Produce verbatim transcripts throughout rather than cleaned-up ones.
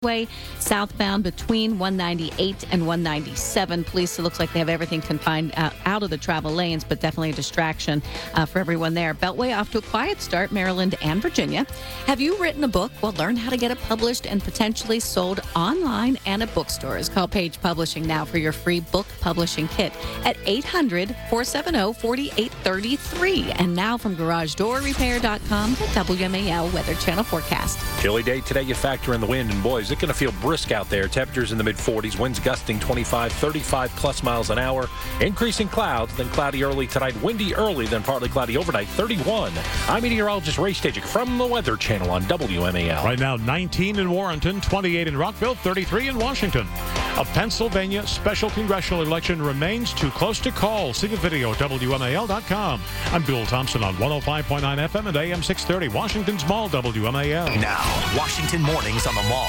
Way southbound between one ninety-eight and one ninety-seven. Police, it looks like they have everything confined out, out of the travel lanes, but definitely a distraction uh, for everyone there. Beltway off to a quiet start, Maryland and Virginia. Have you written a book? Well, learn how to get it published and potentially sold online and at bookstores. Call Page Publishing now for your free book publishing kit at eight hundred, four seven zero, four eight three three. And now from garage door repair dot com, the W M A L Weather Channel forecast. Chilly day today. You factor in the wind, and boys, it's going to feel brisk out there. Temperatures in the mid forties, winds gusting twenty-five, thirty-five plus miles an hour. Increasing clouds, then cloudy early tonight, windy early, then partly cloudy overnight, thirty-one. I'm meteorologist Ray Stajic from the Weather Channel on W M A L. Right now, nineteen in Warrenton, twenty-eight in Rockville, thirty-three in Washington. A Pennsylvania special congressional election remains too close to call. See the video at W M A L dot com. I'm Bill Thompson on one oh five point nine F M and A M six thirty, Washington's Mall, W M A L. Now, Washington mornings on the Mall.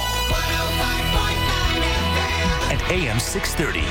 And A M six thirty.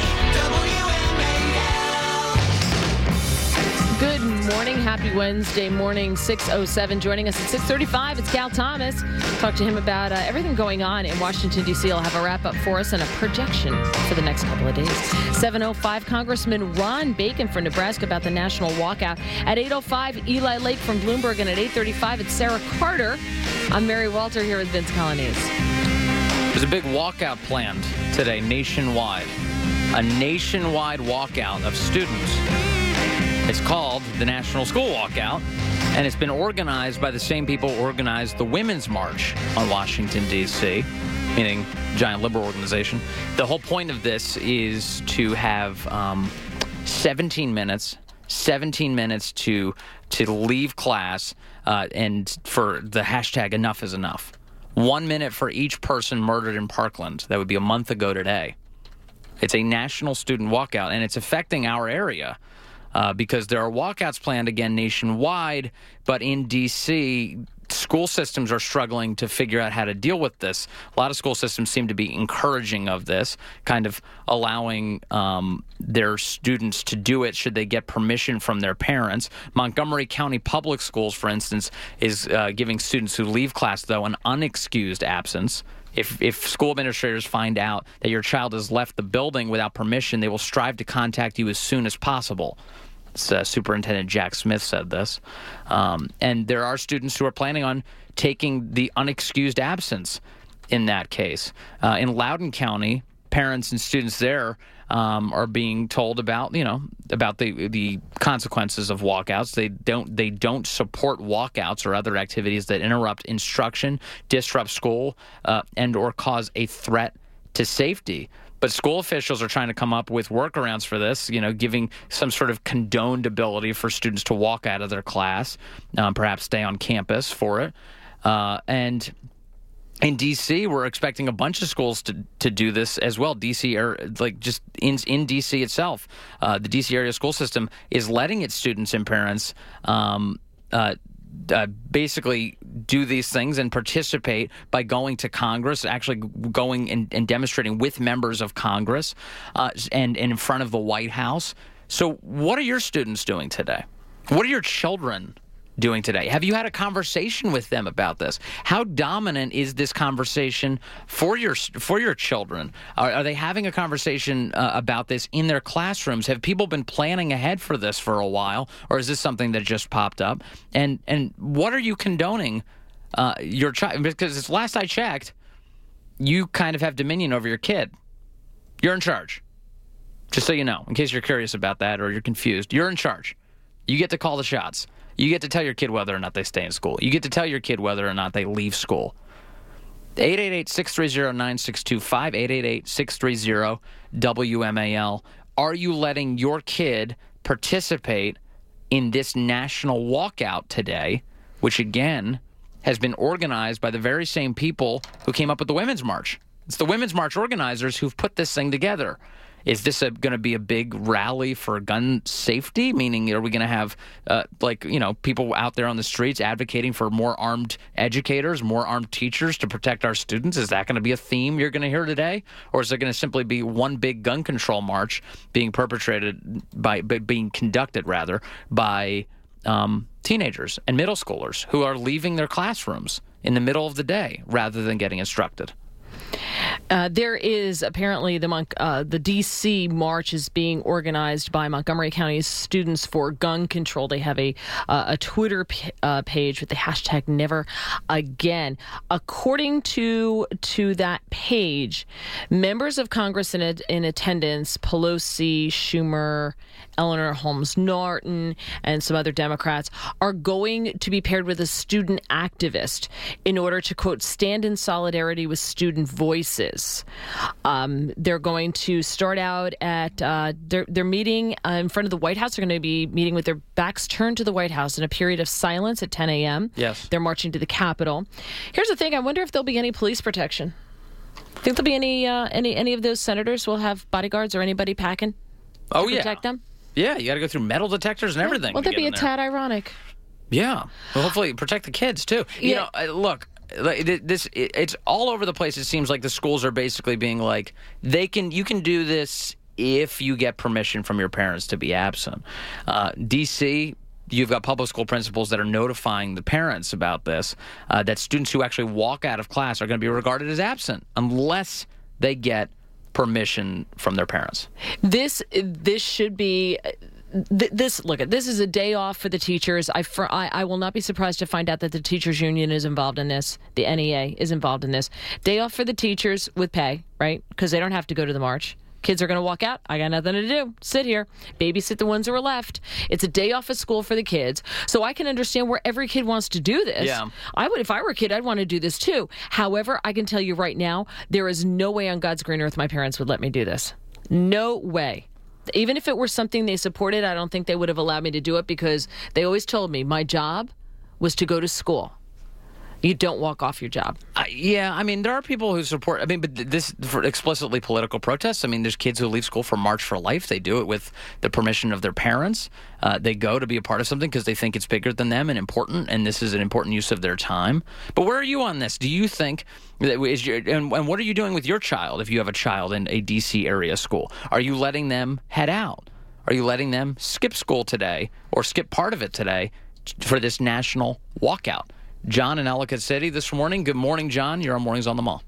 Good morning. Happy Wednesday morning, six oh seven. Joining us at six thirty-five, it's Cal Thomas. Talk to him about uh, everything going on in Washington, D C He'll have a wrap-up for us and a projection for the next couple of days. seven oh five, Congressman Ron Bacon from Nebraska about the national walkout. At eight oh five, Eli Lake from Bloomberg. And at eight thirty-five, it's Sarah Carter. I'm Mary Walter here with Vince Colonnese. There's a big walkout planned today nationwide. A nationwide walkout of students. It's called the National School Walkout, and it's been organized by the same people who organized the Women's March on Washington, D C, meaning giant liberal organization. The whole point of this is to have um, seventeen minutes, seventeen minutes to to leave class, uh, and for the hashtag enough is enough. One minute for each person murdered in Parkland. That would be a month ago today. It's a national student walkout, and it's affecting our area. Uh, because there are walkouts planned again nationwide, but in D C, school systems are struggling to figure out how to deal with this. A lot of school systems seem to be encouraging of this, kind of allowing um, their students to do it should they get permission from their parents. Montgomery County Public Schools, for instance, is uh, giving students who leave class, though, an unexcused absence. If if school administrators find out that your child has left the building without permission, they will strive to contact you as soon as possible. Uh, Superintendent Jack Smith said this. Um, and there are students who are planning on taking the unexcused absence in that case. Uh, in Loudoun County, parents and students there um, are being told about, you know, about the the consequences of walkouts. They don't they don't support walkouts or other activities that interrupt instruction, disrupt school, uh, and or cause a threat to safety. But school officials are trying to come up with workarounds for this, you know, giving some sort of condoned ability for students to walk out of their class, um, perhaps stay on campus for it. Uh, and in D C, we're expecting a bunch of schools to, to do this as well. D C, or like just in in D C itself, uh, the D C area school system is letting its students and parents um, uh, uh, basically do these things and participate by going to Congress, actually going and, and demonstrating with members of Congress uh, and, and in front of the White House. So what are your students doing today? What are your children doing today? Have you had a conversation with them about this? How dominant is this conversation for your for your children? Are, are they having a conversation uh, about this in their classrooms? Have people been planning ahead for this for a while, or is this something that just popped up? And and what are you condoning uh, your child? Because it's, last I checked, you kind of have dominion over your kid. You're in charge. Just so you know, in case you're curious about that or you're confused, you're in charge. You get to call the shots. You get to tell your kid whether or not they stay in school. You get to tell your kid whether or not they leave school. eight eight eight, six three zero, nine six two five, eight eight eight, six three zero, W M A L. Are you letting your kid participate in this national walkout today, which, again, has been organized by the very same people who came up with the Women's March? It's the Women's March organizers who've put this thing together. Is this going to be a big rally for gun safety? Meaning, are we going to have, uh, like, you know, people out there on the streets advocating for more armed educators, more armed teachers to protect our students? Is that going to be a theme you're going to hear today? Or is it going to simply be one big gun control march being perpetrated by, by being conducted, rather, by um, teenagers and middle schoolers who are leaving their classrooms in the middle of the day rather than getting instructed? Uh, there is apparently the Mon- uh, the D C march is being organized by Montgomery County Students for Gun Control. They have a uh, a Twitter p- uh, page with the hashtag Never Again. According to to that page, members of Congress in, a, in attendance, Pelosi, Schumer, Eleanor Holmes Norton, and some other Democrats, are going to be paired with a student activist in order to, quote, stand in solidarity with student voices. Um, they're going to start out at uh, their, their meeting uh, in front of the White House. They're going to be meeting with their backs turned to the White House in a period of silence at ten a.m. Yes. They're marching to the Capitol. Here's the thing. I wonder if there'll be any police protection. Think there'll be any uh, any any of those senators will have bodyguards or anybody packing Oh, to yeah. protect them? Yeah, you got to go through metal detectors and everything. Well, to that'd get be a in there. tad ironic. Yeah. Well, hopefully protect the kids, too. You Yeah. know, uh, look, like, this it's all over the place. It seems like the schools are basically being like, they can you can do this if you get permission from your parents to be absent. Uh, D C, you've got public school principals that are notifying the parents about this, uh, that students who actually walk out of class are going to be regarded as absent unless they get permission from their parents. This this should be th- this. Look, this is a day off for the teachers. I, for, I I will not be surprised to find out that the teachers union is involved in this. The N E A is involved in this. Day off for the teachers with pay, right? Because they don't have to go to the march. Kids are going to walk out. I got nothing to do. Sit here. Babysit the ones who are left. It's a day off of school for the kids. So I can understand where every kid wants to do this. Yeah. I would, if I were a kid, I'd want to do this too. However, I can tell you right now, there is no way on God's green earth my parents would let me do this. No way. Even if it were something they supported, I don't think they would have allowed me to do it because they always told me my job was to go to school. You don't walk off your job. Uh, yeah, I mean, there are people who support, I mean, but this for explicitly political protests. I mean, there's kids who leave school for March for Life. They do it with the permission of their parents. Uh, they go to be a part of something because they think it's bigger than them and important, and this is an important use of their time. But where are you on this? Do you think, that is your, and, and what are you doing with your child if you have a child in a D C area school? Are you letting them head out? Are you letting them skip school today or skip part of it today for this national walkout? John in Ellicott City this morning. Good morning, John. You're on Mornings on the Mall.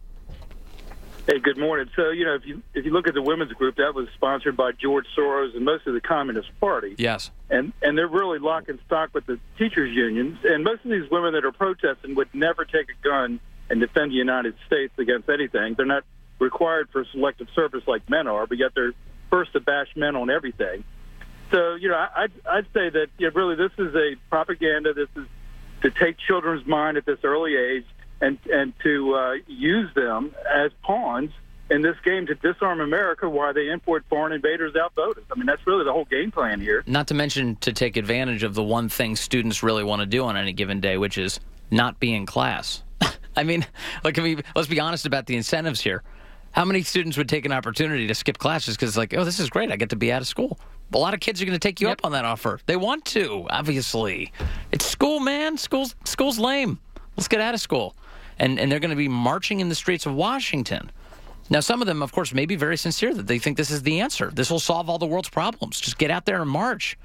Hey, good morning. So, you know, if you if you look at the women's group, that was sponsored by George Soros and most of the Communist Party. Yes. And and they're really lock and stock with the teachers' unions. And most of these women that are protesting would never take a gun and defend the United States against anything. They're not required for selective service like men are, but yet they're first to bash men on everything. So, you know, I, I'd, I'd say that, you know, really this is a propaganda. This is to take children's mind at this early age and and to uh, use them as pawns in this game to disarm America while they import foreign invaders outvote us. I mean, that's really the whole game plan here. Not to mention to take advantage of the one thing students really want to do on any given day, which is not be in class. I mean, like, I mean, let's be honest about the incentives here. How many students would take an opportunity to skip classes because, like, oh, this is great, I get to be out of school? A lot of kids are going to take you Yep. up on that offer. They want to, obviously. It's school, man. School's school's lame. Let's get out of school. And and they're going to be marching in the streets of Washington. Now, some of them, of course, may be very sincere that they think this is the answer. This will solve all the world's problems. Just get out there and march.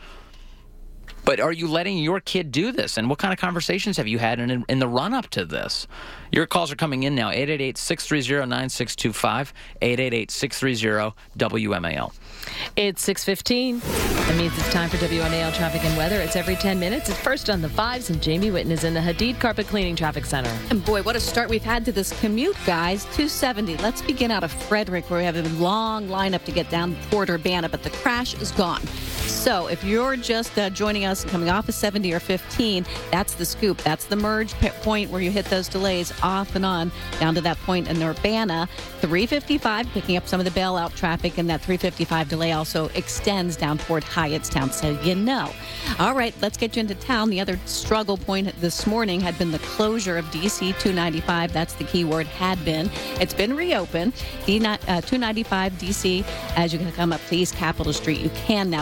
But are you letting your kid do this? And what kind of conversations have you had in, in the run-up to this? Your calls are coming in now, eight eight eight, six three zero, nine six two five, eight eight eight, six three zero, W M A L. It's six fifteen. That means it's time for W N A L traffic and weather. It's every ten minutes. It's first on the fives, and Jamie Witten is in the Hadid Carpet Cleaning Traffic Center. And boy, what a start we've had to this commute, guys. two seventy. Let's begin out of Frederick, where we have a long lineup to get down toward Urbana, but the crash is gone. So if you're just uh, joining us and coming off of seventy or fifteen, that's the scoop. That's the merge p- point where you hit those delays off and on down to that point in Urbana. three fifty-five, picking up some of the bailout traffic, and that three fifty-five delay also extends down toward Hyattstown, so you know. All right, let's get you into town. The other struggle point this morning had been the closure of D C two ninety-five. That's the key word, had been. It's been reopened. D- uh, two ninety-five D C, as you can come up to East Capitol Street, you can now get through.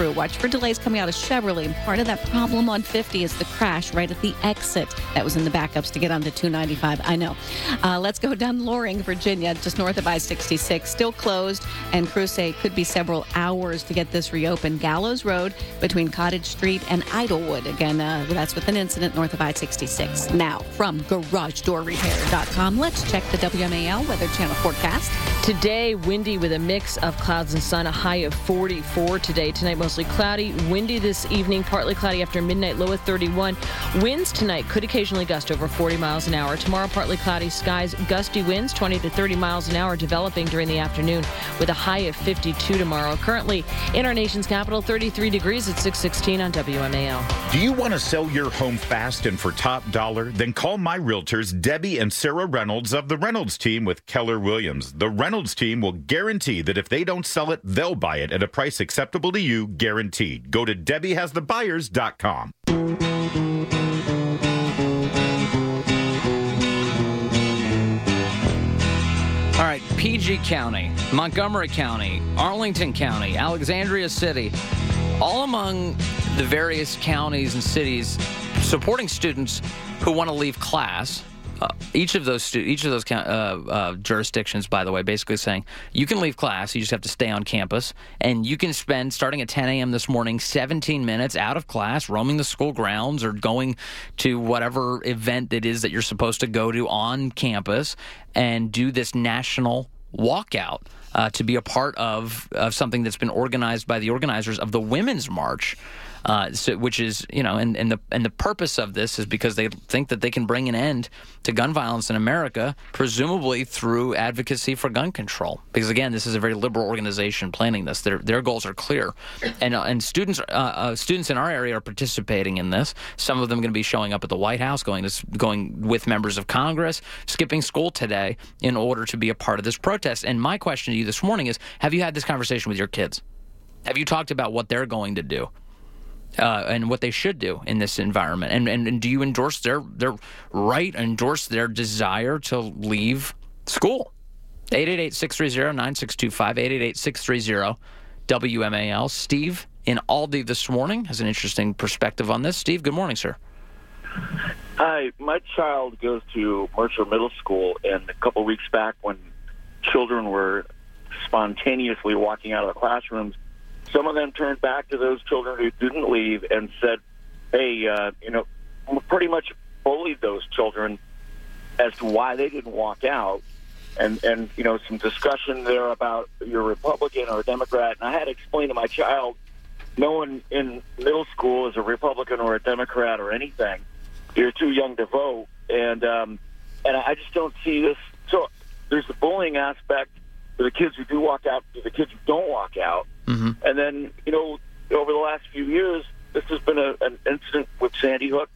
crew. Watch for delays coming out of Chevrolet. And part of that problem on fifty is the crash right at the exit. That was in the backups to get onto two ninety-five. I know. Uh, let's go down Loring, Virginia, just north of I sixty-six. Still closed, and crews say it could be several hours to get this reopened. Gallows Road between Cottage Street and Idlewood. Again, uh, that's with an incident north of I sixty-six. Now, from garage door repair dot com, let's check the W M A L Weather Channel forecast. Today, windy with a mix of clouds and sun, a high of forty-four today. Tonight, mostly cloudy. Windy this evening, partly cloudy after midnight, low of thirty-one. Winds tonight could occasionally gust over forty miles an hour. Tomorrow, partly cloudy skies, gusty winds, twenty to thirty miles an hour, developing during the afternoon with a high of fifty-two tomorrow. Currently, in our nation's capital, thirty-three degrees at six sixteen on W M A L. Do you want to sell your home fast and for top dollar? Then call my realtors, Debbie and Sarah Reynolds of the Reynolds team with Keller Williams. The Reynolds team will guarantee that if they don't sell it, they'll buy it at a price acceptable to you, guaranteed. Go to debbie has the buyers dot com. All right, P G County, Montgomery County, Arlington County, Alexandria City, all among the various counties and cities supporting students who want to leave class. Uh, each of those stu- each of those uh, uh, jurisdictions, by the way, basically saying you can leave class, you just have to stay on campus, and you can spend, starting at ten a.m. this morning, seventeen minutes out of class, roaming the school grounds or going to whatever event it is that you're supposed to go to on campus and do this national walkout uh, to be a part of, of something that's been organized by the organizers of the Women's March. Uh, so, which is, you know, and, and the and the purpose of this is because they think that they can bring an end to gun violence in America, presumably through advocacy for gun control. Because again, this is a very liberal organization planning this. Their their goals are clear, and uh, and students uh, uh, students in our area are participating in this. Some of them are going to be showing up at the White House, going to going with members of Congress, skipping school today in order to be a part of this protest. And my question to you this morning is: have you had this conversation with your kids? Have you talked about what they're going to do? Uh, and what they should do in this environment, and, and and do you endorse their their right, endorse their desire to leave school? eight eight eight, six three zero, nine six two five, eight eight eight, six three zero, W M A L. Steve in Aldi this morning has an interesting perspective on this. Steve, good morning, sir. Hi, my child goes to Mercer Middle School, and a couple weeks back when children were spontaneously walking out of the classrooms, some of them turned back to those children who didn't leave and said, hey, uh, you know, pretty much bullied those children as to why they didn't walk out. And, and you know, some discussion there about you're a Republican or a Democrat. And I had to explain to my child, no one in middle school is a Republican or a Democrat or anything. You're too young to vote. And, um, and I just don't see this. So there's the bullying aspect for the kids who do walk out, for the kids who don't walk out. Mm-hmm. And then, you know, over the last few years, this has been a, an incident with Sandy Hook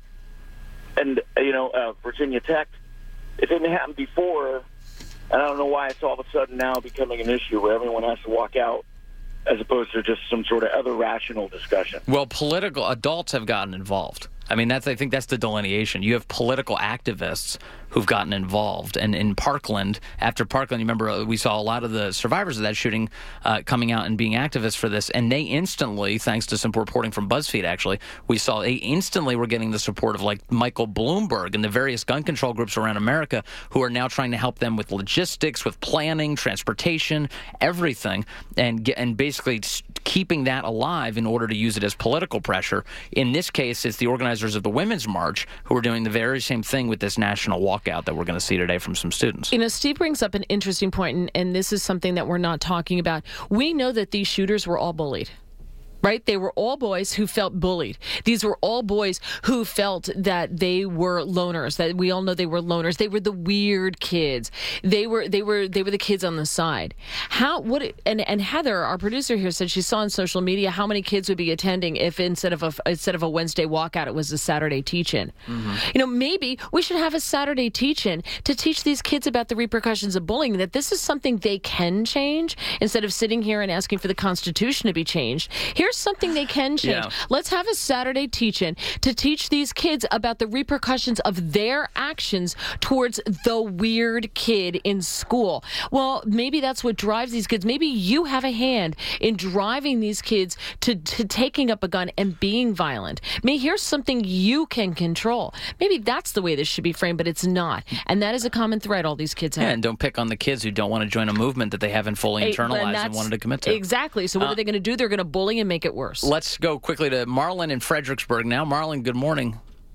and, you know, uh, Virginia Tech. It didn't happen before, and I don't know why it's all of a sudden now becoming an issue where everyone has to walk out as opposed to just some sort of other rational discussion. Well, political adults have gotten involved. I mean, that's I think that's the delineation. You have political activists who've gotten involved. And in Parkland, after Parkland, you remember we saw a lot of the survivors of that shooting uh, coming out and being activists for this. And they instantly, thanks to some reporting from BuzzFeed, actually, we saw they instantly were getting the support of like Michael Bloomberg and the various gun control groups around America who are now trying to help them with logistics, with planning, transportation, everything, and get, and basically keeping that alive in order to use it as political pressure. In this case, it's the organizers of the Women's March who are doing the very same thing with this national walkout that we're going to see today from some students. You know, Steve brings up an interesting point, and, and this is something that we're not talking about. We know that these shooters were all bullied. Right? They were all boys who felt bullied. These were all boys who felt that they were loners, that we all know they were loners. They were the weird kids. They were they were they were the kids on the side. How what and and Heather, our producer here, said she saw on social media how many kids would be attending if instead of a instead of a Wednesday walkout it was a Saturday teach-in. Mm-hmm. You know, maybe we should have a Saturday teach-in to teach these kids about the repercussions of bullying, that this is something they can change instead of sitting here and asking for the Constitution to be changed. Here here's something they can change. Yeah. Let's have a Saturday teach-in to teach these kids about the repercussions of their actions towards the weird kid in school. Well, maybe that's what drives these kids. Maybe you have a hand in driving these kids to, to taking up a gun and being violent. Maybe here's something you can control. Maybe that's the way this should be framed, but it's not. And that is a common thread all these kids have. Yeah, and don't pick on the kids who don't want to join a movement that they haven't fully Hey, internalized and and, that's- wanted to commit to. Exactly. So what Uh, are they going to do? They're going to bully and make it worse. Let's go quickly to Marlon in Fredericksburg now. Marlon, good morning.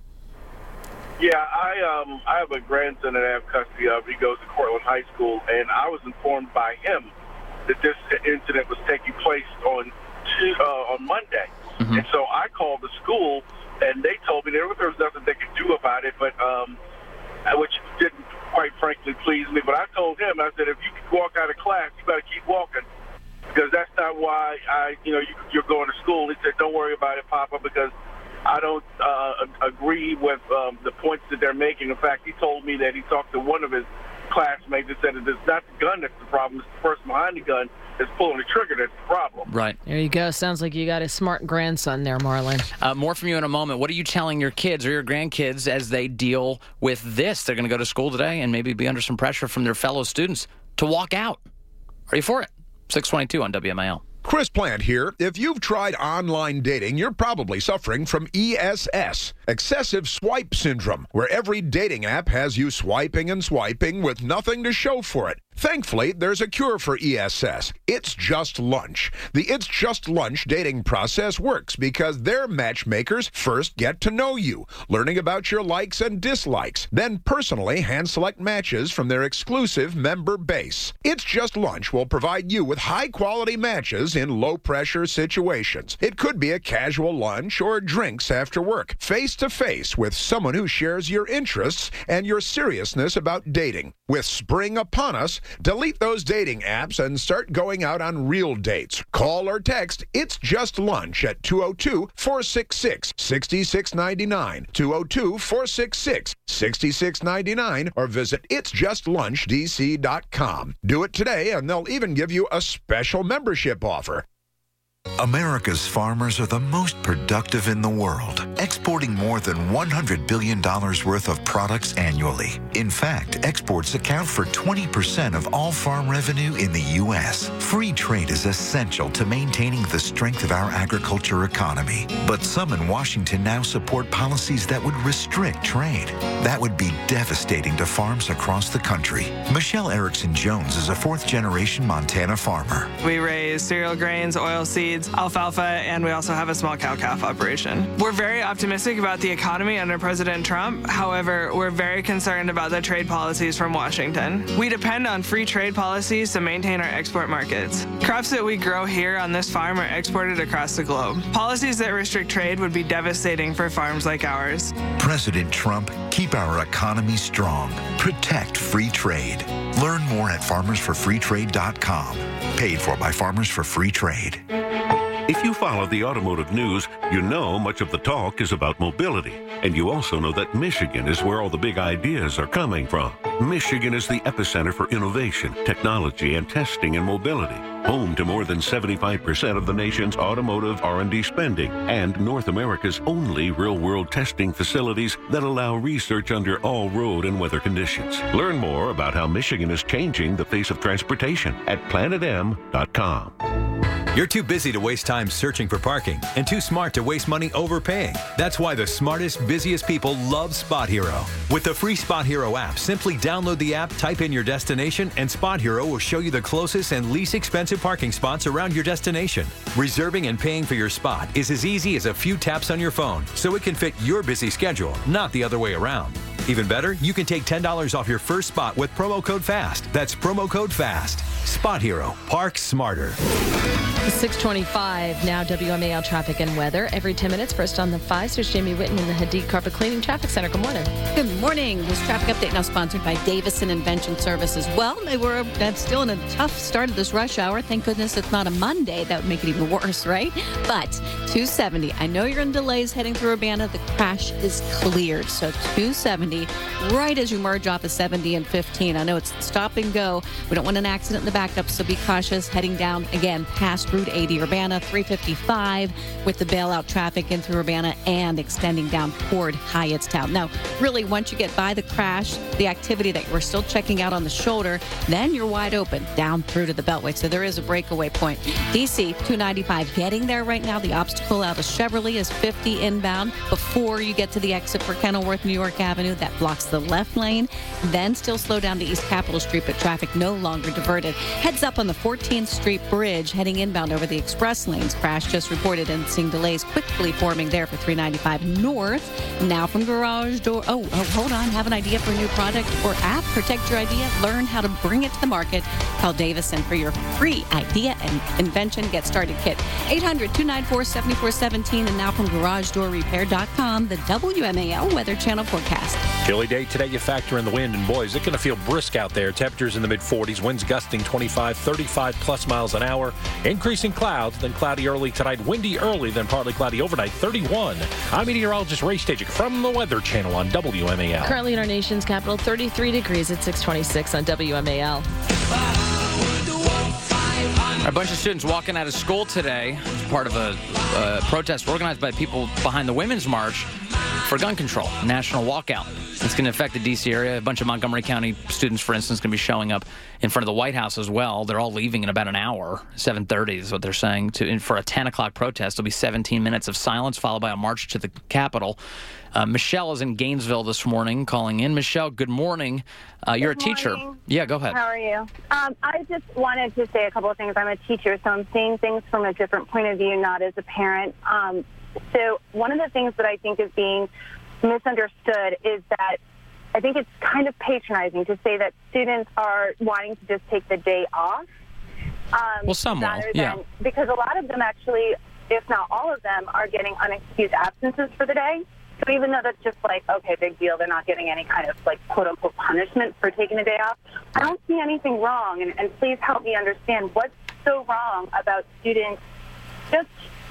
Yeah, I um I have a grandson that I have custody of. He goes to Cortland High School, and I was informed by him that this incident was taking place on Tu- uh, on Monday. Mm-hmm. And so I called the school, and they told me there was, there was nothing they could do about it, but um, which didn't quite frankly please me. But I told him, I said, if you can walk out of class, you better keep walking, because that's not why I, you know, you, you're going to school. He said, don't worry about it, Papa, because I don't uh, agree with um, the points that they're making. In fact, he told me that he talked to one of his classmates and said that it's not the gun that's the problem, it's the person behind the gun that's pulling the trigger that's the problem. Right. There you go. Sounds like you got a smart grandson there, Marlon. Uh, more from you in a moment. What are you telling your kids or your grandkids as they deal with this? They're going to go to school today and maybe be under some pressure from their fellow students to walk out. Are you for it? six twenty-two on W M A L. Chris Plant here. If you've tried online dating, you're probably suffering from E S S, excessive swipe syndrome, where every dating app has you swiping and swiping with nothing to show for it. Thankfully, there's a cure for E S S. It's Just Lunch. The It's Just Lunch dating process works because their matchmakers first get to know you, learning about your likes and dislikes, then personally hand-select matches from their exclusive member base. It's Just Lunch will provide you with high-quality matches in low-pressure situations. It could be a casual lunch or drinks after work, face-to-face with someone who shares your interests and your seriousness about dating. With spring upon us, delete those dating apps and start going out on real dates. Call or text It's Just Lunch at two oh two, four six six, six six nine nine, two oh two, four six six, six six nine nine, or visit its just lunch d c dot com. Do it today, and they'll even give you a special membership offer. America's farmers are the most productive in the world, exporting more than one hundred billion dollars worth of products annually. In fact, exports account for twenty percent of all farm revenue in the U S. Free trade is essential to maintaining the strength of our agriculture economy. But some in Washington now support policies that would restrict trade. That would be devastating to farms across the country. Michelle Erickson Jones is a fourth-generation Montana farmer. We raise cereal grains, oilseeds, alfalfa, and we also have a small cow-calf operation. We're very optimistic about the economy under President Trump. However, we're very concerned about the trade policies from Washington. We depend on free trade policies to maintain our export markets. Crops that we grow here on this farm are exported across the globe. Policies that restrict trade would be devastating for farms like ours. President Trump, keep our economy strong. Protect free trade. Learn more at farmers for free trade dot com. Paid for by Farmers for Free Trade. If you follow the automotive news, you know much of the talk is about mobility. And you also know that Michigan is where all the big ideas are coming from. Michigan is the epicenter for innovation, technology, and testing in mobility. Home to more than seventy-five percent of the nation's automotive R and D spending, and North America's only real-world testing facilities that allow research under all road and weather conditions. Learn more about how Michigan is changing the face of transportation at planet m dot com. You're too busy to waste time searching for parking and too smart to waste money overpaying. That's why the smartest, busiest people love Spot Hero. With the free Spot Hero app, simply download the app, type in your destination, and Spot Hero will show you the closest and least expensive parking spots around your destination. Reserving and paying for your spot is as easy as a few taps on your phone, so it can fit your busy schedule, not the other way around. Even better, you can take ten dollars off your first spot with promo code FAST. That's promo code FAST. Spot Hero. Park smarter. six twenty-five now, W M A L traffic and weather. Every ten minutes, first on the fives. There's Jamie Whitten in the Hadid Carpet Cleaning Traffic Center. Good morning. Good morning. This traffic update now sponsored by Davison Invention Services. Well, they were that's still in a tough start of this rush hour. Thank goodness it's not a Monday. That would make it even worse, right? But two seventy. I know you're in delays heading through Urbana. The crash is cleared. So two seventy, right as you merge off of seventy and fifteen. I know it's stop and go. We don't want an accident in the back backups, so be cautious heading down again past Route eighty Urbana, three fifty-five with the bailout traffic in through Urbana and extending down toward Hyattstown. Now, really, once you get by the crash, the activity that we're still checking out on the shoulder, then you're wide open down through to the Beltway. So there is a breakaway point. D C two ninety-five getting there right now. The obstacle out of Cheverly is fifty inbound before you get to the exit for Kenilworth, New York Avenue. That blocks the left lane. Then still slow down to East Capitol Street, but traffic no longer diverted. Heads up on the fourteenth Street Bridge heading inbound over the express lanes. Crash just reported and seeing delays quickly forming there for three ninety-five North. Now from Garage Door. Oh, oh, hold on. Have an idea for a new product or app? Protect your idea. Learn how to bring it to the market. Call Davison for your free idea and invention get started kit. eight hundred, two nine four, seven four one seven. And now from garage door repair dot com, the W M A L Weather Channel forecast. Chilly day today. You factor in the wind, and boys, it's going to feel brisk out there. Temperatures in the mid forties, winds gusting twenty-five, thirty-five plus miles an hour. Increasing clouds, then cloudy early tonight, windy early, then partly cloudy overnight, thirty-one. I'm meteorologist Ray Stajic from the Weather Channel on W M A L. Currently in our nation's capital, thirty-three degrees at six twenty-six on W M A L. A bunch of students walking out of school today as part of a uh, protest organized by people behind the Women's March for gun control, national walkout. It's going to affect the D C area. A bunch of Montgomery County students, for instance, going to be showing up in front of the White House as well. They're all leaving in about an hour. seven thirty is what they're saying. To, and for a ten o'clock protest, there'll be seventeen minutes of silence, followed by a march to the Capitol. Uh, Michelle is in Gainesville this morning, calling in. Michelle, good morning. Uh, you're Good a teacher. morning. Yeah, go ahead. How are you? Um, I just wanted to say a couple of things. I'm a teacher, so I'm seeing things from a different point of view, not as a parent. Um, so one of the things that I think is being misunderstood is that I think it's kind of patronizing to say that students are wanting to just take the day off. Um, Well, some will, rather yeah. than, because a lot of them actually, if not all of them, are getting unexcused absences for the day. So even though that's just like, okay, big deal, they're not getting any kind of like quote-unquote punishment for taking a day off, I don't see anything wrong. And, and please help me understand what's so wrong about students just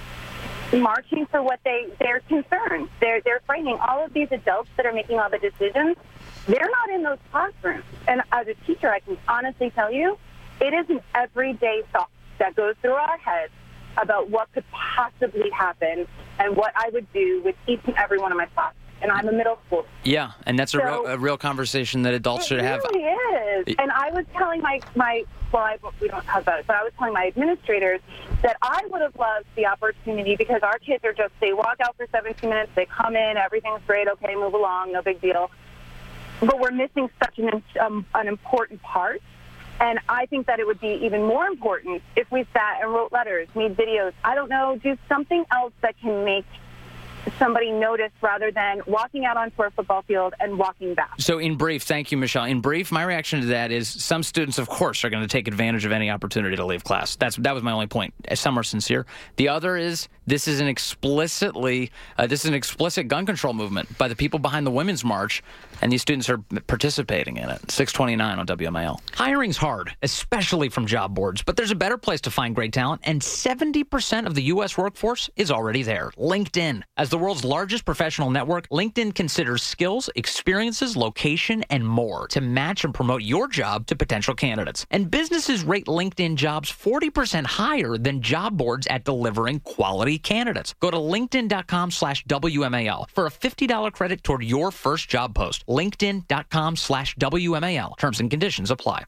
marching for what they, they're concerned. They're, they're frightening. All of these adults that are making all the decisions, they're not in those classrooms. And as a teacher, I can honestly tell you, it is an everyday thought that goes through our heads about what could possibly happen and what I would do with each and every one of my classes. And I'm a middle school. Yeah, and that's a, So- real, a real conversation that adults should It have. really is. And I was telling my, my well, I, we don't talk about it, but I was telling my administrators that I would have loved the opportunity because our kids are just, they walk out for seventeen minutes, they come in, everything's great, okay, move along, no big deal. But we're missing such an, um, an important part. And I think that it would be even more important if we sat and wrote letters, made videos, I don't know, do something else that can make somebody notice rather than walking out onto our football field and walking back. So in brief, thank you, Michelle. In brief, my reaction to that is some students, of course, are going to take advantage of any opportunity to leave class. That's That was my only point. Some are sincere. The other is this is an explicitly, uh, this is an explicit gun control movement by the people behind the Women's March, and these students are participating in it. six twenty-nine on W M A L. Hiring's hard, especially from job boards, but there's a better place to find great talent, and seventy percent of the U S workforce is already there. LinkedIn. As the world's largest professional network, LinkedIn considers skills, experiences, location, and more to match and promote your job to potential candidates. And businesses rate LinkedIn jobs forty percent higher than job boards at delivering quality candidates. Go to linkedin.com slash WMAL for a fifty dollars credit toward your first job post. linkedin.com slash WMAL. Terms and conditions apply.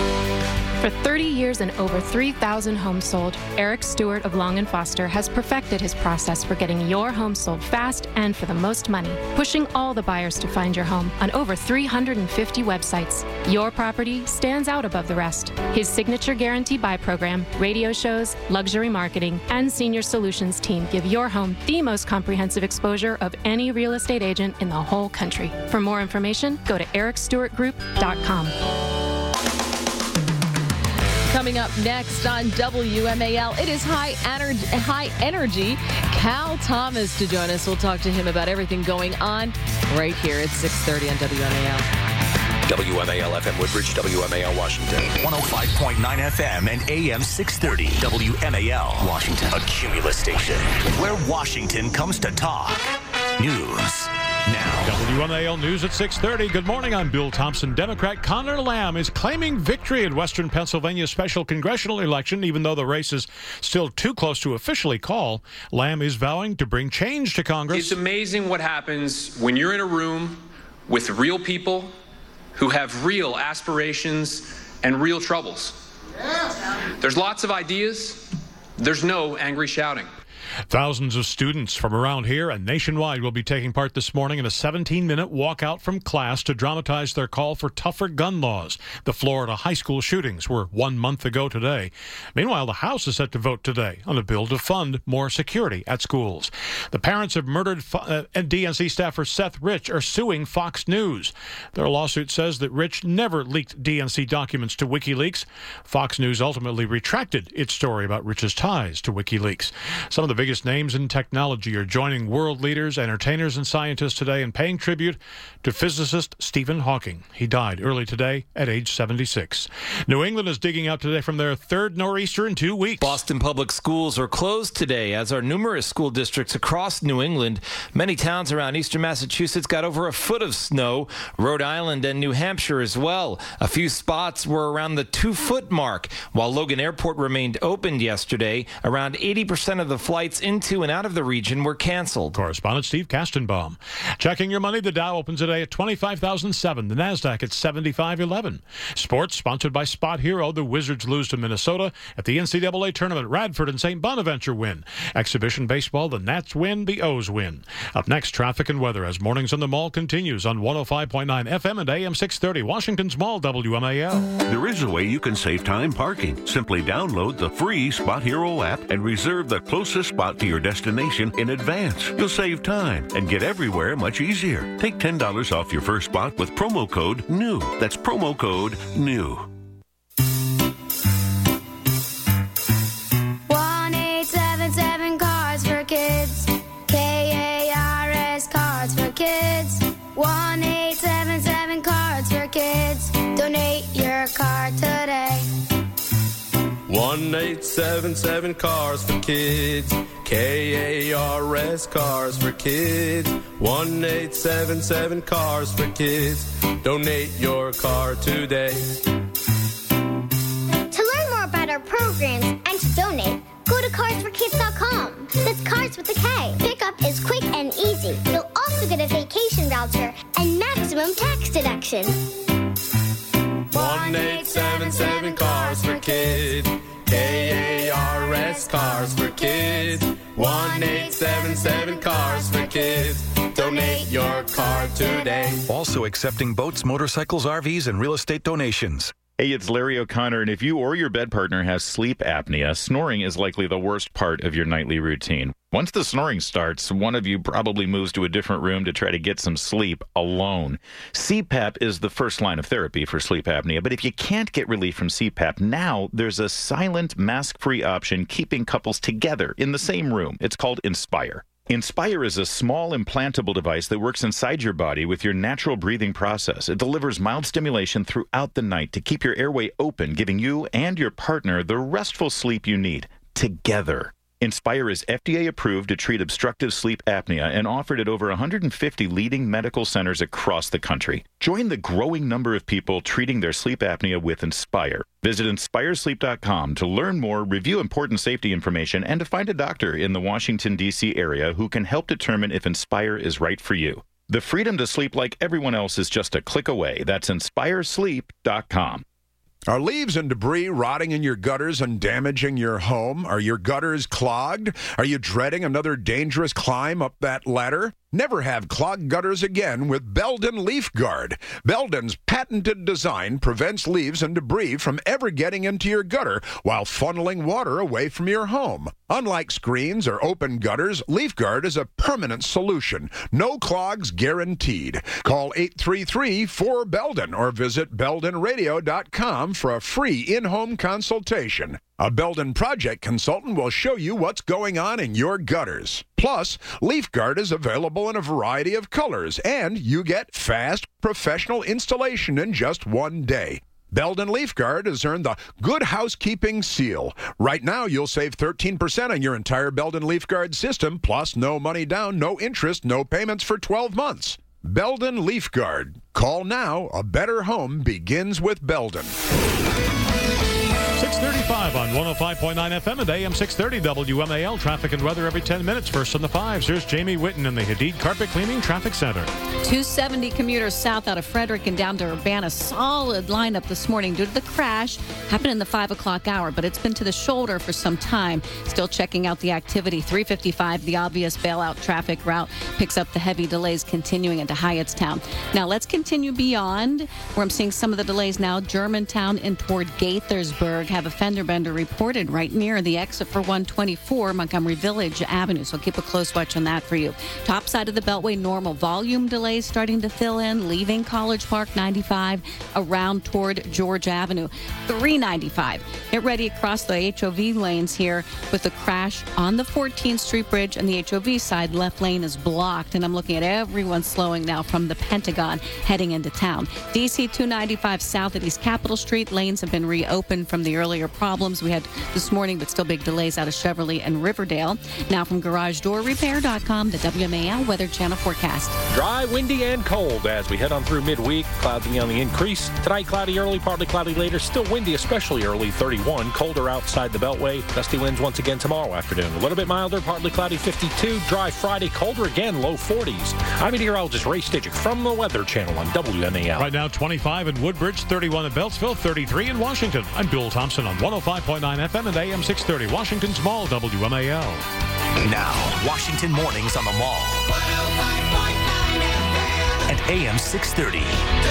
For thirty years and over three thousand homes sold, Eric Stewart of Long and Foster has perfected his process for getting your home sold fast and for the most money, pushing all the buyers to find your home on over three hundred fifty websites. Your property stands out above the rest. His signature guarantee buy program, radio shows, luxury marketing, and senior solutions team give your home the most comprehensive exposure of any real estate agent in the whole country. For more information, go to eric stewart group dot com. Coming up next on W M A L, it is high energy, high energy. Cal Thomas to join us. We'll talk to him about everything going on right here at six thirty on W M A L. W M A L F M Woodbridge, W M A L Washington. one oh five point nine F M and A M six thirty. W M A L Washington. A Cumulus station where Washington comes to talk. News. now. W M A L News at six thirty. Good morning. I'm Bill Thompson. Democrat Conor Lamb is claiming victory in Western Pennsylvania's special congressional election, even though the race is still too close to officially call. Lamb is vowing to bring change to Congress. It's amazing what happens when you're in a room with real people who have real aspirations and real troubles. There's lots of ideas. There's no angry shouting. Thousands of students from around here and nationwide will be taking part this morning in a seventeen-minute walkout from class to dramatize their call for tougher gun laws. The Florida high school shootings were one month ago today. Meanwhile, the House is set to vote today on a bill to fund more security at schools. The parents of murdered uh, D N C staffer Seth Rich are suing Fox News. Their lawsuit says that Rich never leaked D N C documents to WikiLeaks. Fox News ultimately retracted its story about Rich's ties to WikiLeaks. Some of the biggest names in technology are joining world leaders, entertainers, and scientists today in paying tribute to physicist Stephen Hawking. He died early today at age seventy-six. New England is digging out today from their third nor'easter in two weeks. Boston public schools are closed today, as are numerous school districts across New England. Many towns around eastern Massachusetts got over a foot of snow. Rhode Island and New Hampshire as well. A few spots were around the two-foot mark. While Logan Airport remained opened yesterday, around eighty percent of the flights into and out of the region were canceled. Correspondent Steve Kastenbaum. Checking your money, the Dow opens today at twenty-five thousand seven. The Nasdaq at seventy-five eleven. Sports sponsored by Spot Hero. The Wizards lose to Minnesota at the N C double A tournament. Radford and Saint Bonaventure win. Exhibition baseball. The Nats win. The O's win. Up next, traffic and weather as Mornings on the Mall continues on one oh five point nine F M and A M six thirty. Washington's Mall, W M A L. There is a way you can save time parking. Simply download the free Spot Hero app and reserve the closest spot to your destination in advance. You'll save time and get everywhere much easier. Take ten dollars off your first spot with promo code NEW. That's promo code NEW. one eight seven seven Cars for Kids. K A R S Cards for Kids. one eight seven seven Cards for Kids. Donate your card today. one eight seven seven Cars for Kids. K A R S Cars for Kids. one eight seven seven Cars for Kids. Donate your car today. To learn more about our programs and to donate, go to cars for kids dot com. That's Cars with a K. Pickup is quick and easy. You'll also get a vacation voucher and maximum tax deduction. one eight seven seven Cars for Kids. K A R S Cars for Kids. one eight seven seven Cars for Kids. Donate your car today. Also accepting boats, motorcycles, R Vs, and real estate donations. Hey, it's Larry O'Connor, and if you or your bed partner has sleep apnea, snoring is likely the worst part of your nightly routine. Once the snoring starts, one of you probably moves to a different room to try to get some sleep alone. C PAP is the first line of therapy for sleep apnea, but if you can't get relief from C PAP, now there's a silent, mask-free option keeping couples together in the same room. It's called Inspire. Inspire is a small implantable device that works inside your body with your natural breathing process. It delivers mild stimulation throughout the night to keep your airway open, giving you and your partner the restful sleep you need together. Inspire is F D A approved to treat obstructive sleep apnea and offered at over one hundred fifty leading medical centers across the country. Join the growing number of people treating their sleep apnea with Inspire. Visit inspire sleep dot com to learn more, review important safety information, and to find a doctor in the Washington, D C area who can help determine if Inspire is right for you. The freedom to sleep like everyone else is just a click away. That's inspire sleep dot com. Are leaves and debris rotting in your gutters and damaging your home? Are your gutters clogged? Are you dreading another dangerous climb up that ladder? Never have clogged gutters again with Belden Leaf Guard. Belden's patented design prevents leaves and debris from ever getting into your gutter while funneling water away from your home. Unlike screens or open gutters, Leaf Guard is a permanent solution. No clogs guaranteed. Call eight three three four Belden or visit belden radio dot com for a free in-home consultation. A Belden project consultant will show you what's going on in your gutters. Plus, Leaf Guard is available in a variety of colors, and you get fast, professional installation in just one day. Belden Leaf Guard has earned the Good Housekeeping seal. Right now, you'll save thirteen percent on your entire Belden Leaf Guard system, plus no money down, no interest, no payments for twelve months. Belden Leaf Guard. Call now. A better home begins with Belden. six thirty-five on one oh five point nine F M and A M six thirty W M A L. Traffic and weather every ten minutes. First on the fives. Here's Jamie Witten in the Hadid Carpet Cleaning Traffic Center. two seventy commuters south out of Frederick and down to Urbana. Solid lineup this morning due to the crash. Happened in the five o'clock hour, but it's been to the shoulder for some time. Still checking out the activity. three fifty-five, the obvious bailout traffic route, picks up the heavy delays continuing into Hyattstown. Now let's continue beyond where I'm seeing some of the delays now. Germantown and toward Gaithersburg have a fender bender reported right near the exit for one twenty-four Montgomery Village Avenue. So keep a close watch on that for you. Top side of the Beltway, normal volume delays starting to fill in, leaving College Park ninety-five around toward George Avenue. three ninety-five. Get ready across the H O V lanes here with the crash on the fourteenth Street Bridge, and the H O V side left lane is blocked. And I'm looking at everyone slowing now from the Pentagon heading into town. D C two ninety-five south at East Capitol Street. Lanes have been reopened from the earlier problems we had this morning, but still big delays out of Cheverly and Riverdale. Now from garage door repair dot com, the W M A L Weather Channel forecast. Dry, windy, and cold as we head on through midweek. Clouds on the increase. Tonight, cloudy early, partly cloudy later. Still windy, especially early, thirty-one. Colder outside the Beltway. Gusty winds once again tomorrow afternoon. A little bit milder, partly cloudy, fifty-two. Dry Friday, colder again, low forties. I'm meteorologist Ray Stidgick from the Weather Channel on W M A L. Right now, twenty-five in Woodbridge, thirty-one in Beltsville, thirty-three in Washington. I'm Bill Thompson on one oh five point nine F M and A M six thirty, Washington's Mall, W M A L. Now, Washington Mornings on the Mall. And A M six thirty.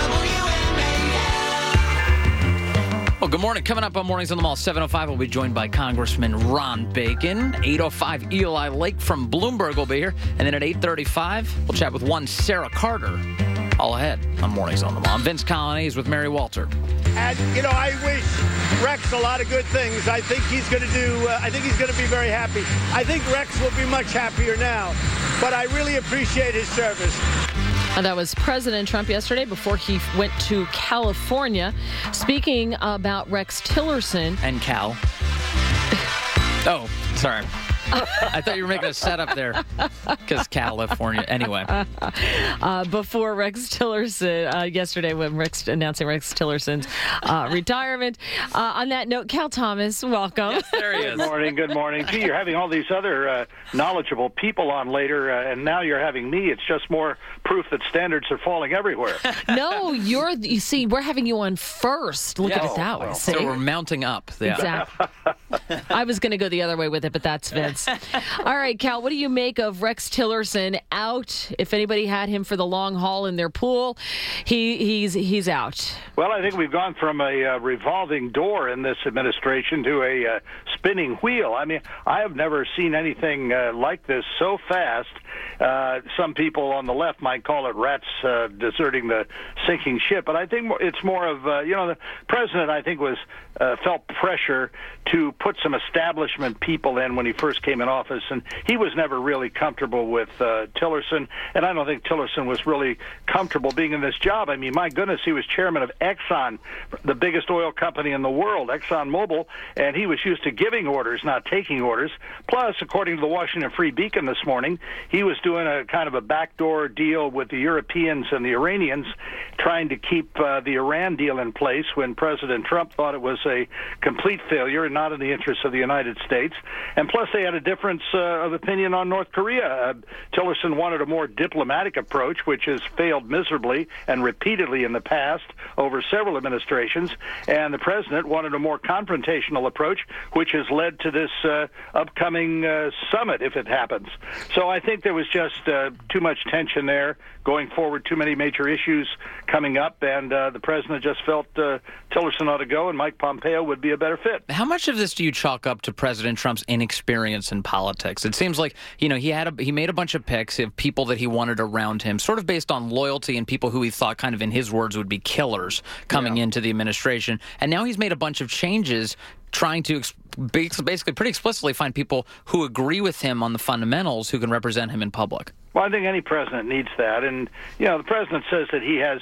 Well, good morning. Coming up on Mornings on the Mall, seven oh five, we'll be joined by Congressman Ron Bacon. eight oh five, Eli Lake from Bloomberg will be here. And then at eight thirty-five, we'll chat with one Sarah Carter. All ahead on Mornings on the Mall. I'm Vince Colonnese with Mary Walter. And, you know, I wish Rex a lot of good things. I think he's going to do, uh, I think he's going to be very happy. I think Rex will be much happier now. But I really appreciate his service. And that was President Trump yesterday before he went to California, speaking about Rex Tillerson. And Cal. Oh, sorry. I thought you were making a setup there because California. Anyway. Uh, before Rex Tillerson, uh, yesterday when Rex announcing Rex Tillerson's uh, retirement. Uh, on that note, Cal Thomas, welcome. Yes, there he is. Good morning. Good morning. Gee, you're having all these other uh, knowledgeable people on later, uh, and now you're having me. It's just more proof that standards are falling everywhere. No, you're, you see, we're having you on first. Look yeah. at it that way. Oh, See? So we're mounting up. Yeah. Exactly. I was going to go the other way with it, but that's Vince. All right, Cal, what do you make of Rex Tillerson out? If anybody had him for the long haul in their pool, he he's he's out. Well, I think we've gone from a uh, revolving door in this administration to a uh, spinning wheel. I mean, I have never seen anything uh, like this so fast. Uh, some people on the left might call it rats uh, deserting the sinking ship, but I think it's more of, uh, you know, the president, I think, was uh, felt pressure to put some establishment people in when he first came in office, and he was never really comfortable with uh, Tillerson, and I don't think Tillerson was really comfortable being in this job. I mean, my goodness, he was chairman of Exxon, the biggest oil company in the world, ExxonMobil, and he was used to giving orders, not taking orders. Plus, according to the Washington Free Beacon this morning, he was doing a kind of a backdoor deal with the Europeans and the Iranians, trying to keep uh, the Iran deal in place when President Trump thought it was a complete failure and not in the interest of the United States. And plus, they had a difference uh, of opinion on North Korea. Uh, Tillerson wanted a more diplomatic approach, which has failed miserably and repeatedly in the past over several administrations. And the president wanted a more confrontational approach, which has led to this uh, upcoming uh, summit, if it happens. So I think there was just uh, too much tension there going forward, too many major issues coming up, and uh, the president just felt uh, Tillerson ought to go and Mike Pompeo would be a better fit. How much of this do you chalk up to President Trump's inexperience in politics? It seems like, you know, he had a, he made a bunch of picks of people that he wanted around him, sort of based on loyalty and people who he thought, kind of in his words, would be killers coming yeah. into the administration. And now he's made a bunch of changes trying to basically pretty explicitly find people who agree with him on the fundamentals who can represent him in public. Well, I think any president needs that. And, you know, the president says that he has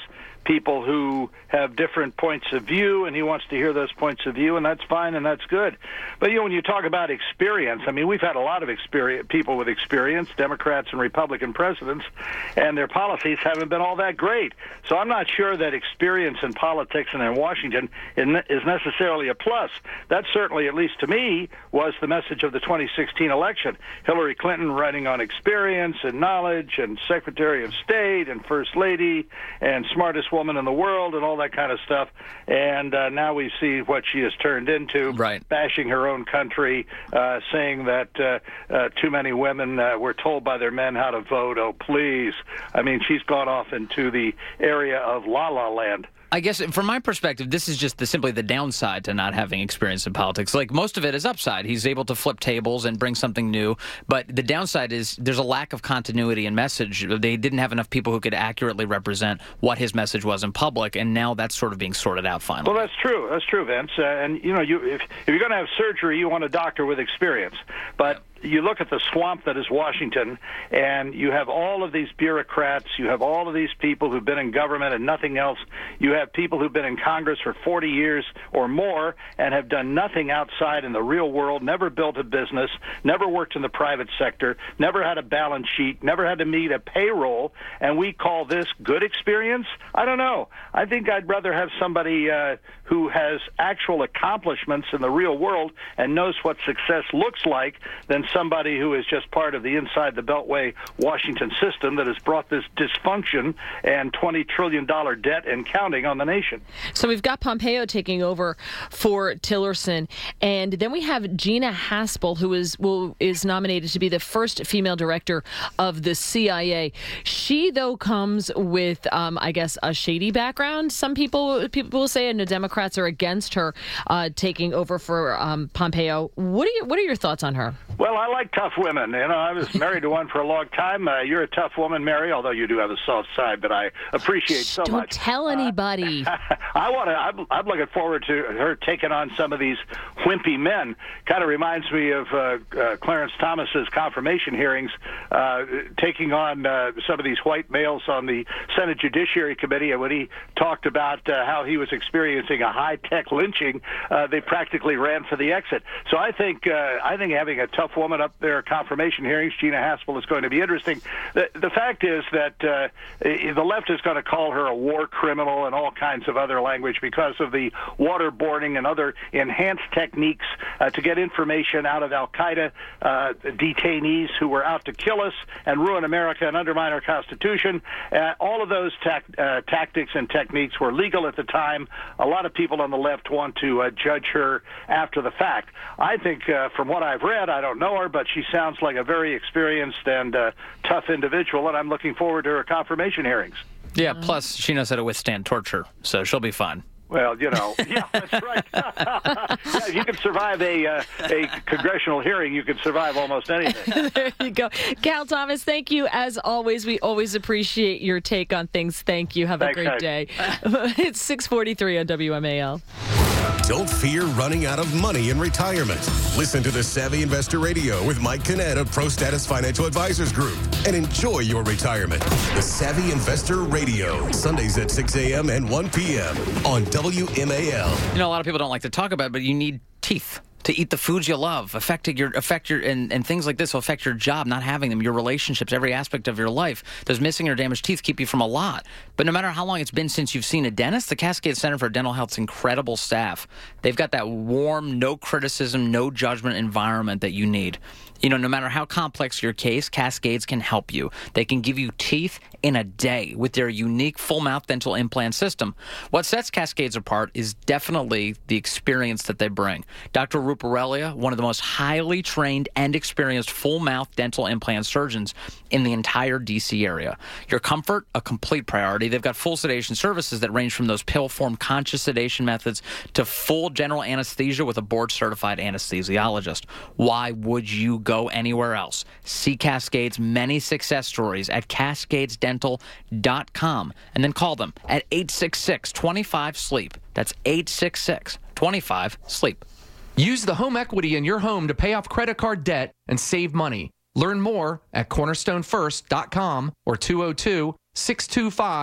people who have different points of view, and he wants to hear those points of view, and that's fine and that's good. But, you know, when you talk about experience, I mean, we've had a lot of experience, people with experience, Democrats and Republican presidents, and their policies haven't been all that great. So I'm not sure that experience in politics and in Washington is necessarily a plus. That certainly, at least to me, was the message of the twenty sixteen election. Hillary Clinton running on experience and knowledge and Secretary of State and First Lady and smartest woman in the world and all that kind of stuff. And uh, now we see what she has turned into, right. bashing her own country, uh, saying that uh, uh, too many women uh, were told by their men how to vote. Oh, please. I mean, she's gone off into the area of la-la land. I guess from my perspective, this is just the, simply the downside to not having experience in politics. Like, most of it is upside. He's able to flip tables and bring something new. But the downside is there's a lack of continuity in message. They didn't have enough people who could accurately represent what his message was in public, and now that's sort of being sorted out finally. Well, that's true. That's true, Vince. Uh, and, you know, you if, if you're going to have surgery, you want a doctor with experience. But you look at the swamp that is Washington, and you have all of these bureaucrats, you have all of these people who've been in government and nothing else. You have people who've been in Congress for forty years or more and have done nothing outside in the real world, never built a business, never worked in the private sector, never had a balance sheet, never had to meet a payroll, and we call this good experience? I don't know. I think I'd rather have somebody uh, who has actual accomplishments in the real world and knows what success looks like than somebody who is just part of the inside the Beltway Washington system that has brought this dysfunction and twenty trillion dollars debt and counting on the nation. So we've got Pompeo taking over for Tillerson, and then we have Gina Haspel, who is will is nominated to be the first female director of the C I A. She, though, comes with, um, I guess, a shady background. Some people people will say, and the Democrats are against her uh, taking over for um, Pompeo. What are you, what are your thoughts on her? Well, I like tough women. You know, I was married to one for a long time. Uh, you're a tough woman, Mary, although you do have a soft side, but I appreciate so Don't much. Don't tell anybody. Uh, I want to. I'm, I'm looking forward to her taking on some of these wimpy men. Kind of reminds me of uh, uh, Clarence Thomas's confirmation hearings, uh, taking on uh, some of these white males on the Senate Judiciary Committee, and when he talked about uh, how he was experiencing a high-tech lynching, uh, they practically ran for the exit. So I think uh, I think having a tough woman up there at confirmation hearings, Gina Haspel, is going to be interesting. The, the fact is that uh, the left is going to call her a war criminal and all kinds of other language because of the waterboarding and other enhanced techniques uh, to get information out of al-Qaeda uh, detainees who were out to kill us and ruin America and undermine our Constitution. Uh, all of those ta- uh, tactics and techniques were legal at the time. A lot of people on the left want to uh, judge her after the fact. I think, uh, from what I've read, I don't know her, but she sounds like a very experienced and uh, tough individual, and I'm looking forward to her confirmation hearings. Yeah, plus she knows how to withstand torture, so she'll be fine. Well, you know, yeah, that's right. Yeah, if you can survive a uh, a congressional hearing, you can survive almost anything. There you go. Cal Thomas, thank you. As always, we always appreciate your take on things. Thank you. Have Thanks, a great guys. day. It's six forty-three on W M A L. Don't fear running out of money in retirement. Listen to the Savvy Investor Radio with Mike Kinnett of ProStatus Financial Advisors Group and enjoy your retirement. The Savvy Investor Radio, Sundays at six a.m. and one p.m. on W M A L. You know, a lot of people don't like to talk about it, but you need teeth to eat the foods you love. Affecting your, affect your, and, and things like this will affect your job, not having them, your relationships, every aspect of your life. Does missing or damaged teeth keep you from a lot? But no matter how long it's been since you've seen a dentist, the Cascade Center for Dental Health's incredible staff, they've got that warm, no criticism, no judgment environment that you need. You know, no matter how complex your case, Cascades can help you. They can give you teeth in a day with their unique full-mouth dental implant system. What sets Cascades apart is definitely the experience that they bring. Doctor Ruparelia, one of the most highly trained and experienced full-mouth dental implant surgeons in the entire D C area. Your comfort, a complete priority. They've got full sedation services that range from those pill-form conscious sedation methods to full general anesthesia with a board-certified anesthesiologist. Why would you go anywhere else? See Cascades' many success stories at cascades dental dot com and then call them at eight six six, two five, sleep. That's eight six six, two five, sleep. Use the home equity in your home to pay off credit card debt and save money. Learn more at cornerstone first dot com or two oh two, six two five,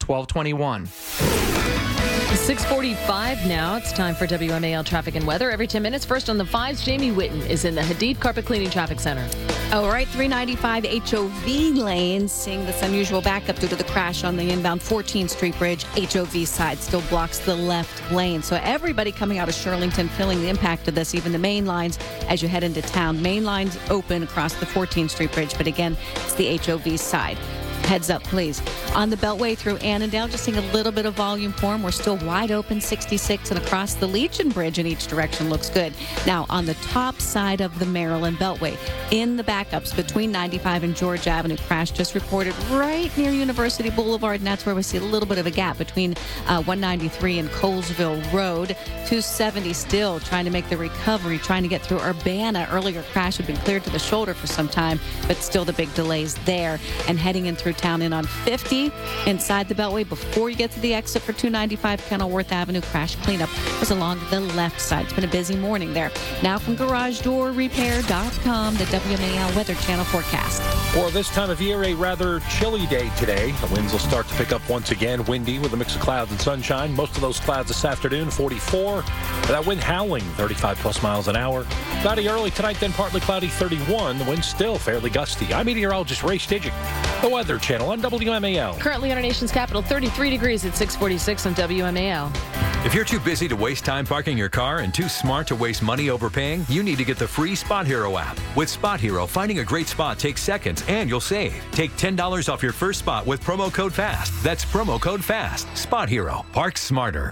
twelve twenty-one. six forty-five now. It's time for W M A L traffic and weather. Every ten minutes. First on the fives, Jamie Whitten is in the Hadid Carpet Cleaning Traffic Center. All right, three ninety-five H O V lane, seeing this unusual backup due to the crash on the inbound fourteenth Street Bridge. H O V side still blocks the left lane. So everybody coming out of Shirlington feeling the impact of this, even the main lines as you head into town. Main lines open across the fourteenth Street Bridge, but again, it's the H O V side. Heads up, please. On the Beltway through Annandale, just seeing a little bit of volume form. We're still wide open, sixty-six, and across the Legion Bridge in each direction looks good. Now, on the top side of the Maryland Beltway, in the backups between ninety-five and George Avenue, crash just reported right near University Boulevard, and that's where we see a little bit of a gap between uh, one ninety-three and Colesville Road. two seventy still trying to make the recovery, trying to get through Urbana. Earlier crash had been cleared to the shoulder for some time, but still the big delays there. And heading in through town in on fifty inside the Beltway before you get to the exit for two ninety-five Kenilworth Avenue. Crash cleanup was along the left side. It's been a busy morning there. Now from garage door repair dot com, the W M A L Weather Channel forecast. For this time of year, a rather chilly day today. The winds will start to pick up once again. Windy with a mix of clouds and sunshine. Most of those clouds this afternoon, forty-four. That wind howling, thirty-five plus miles an hour. Cloudy early tonight, then partly cloudy, thirty-one. The wind's still fairly gusty. I'm meteorologist Ray Stidgick, the Weather Channel on W M A L. Currently on our nation's capital, thirty-three degrees at six forty-six on W M A L. If you're too busy to waste time parking your car and too smart to waste money overpaying, you need to get the free Spot Hero app. With Spot Hero, finding a great spot takes seconds and you'll save. Take ten dollars off your first spot with promo code FAST. That's promo code FAST. Spot Hero. Park smarter.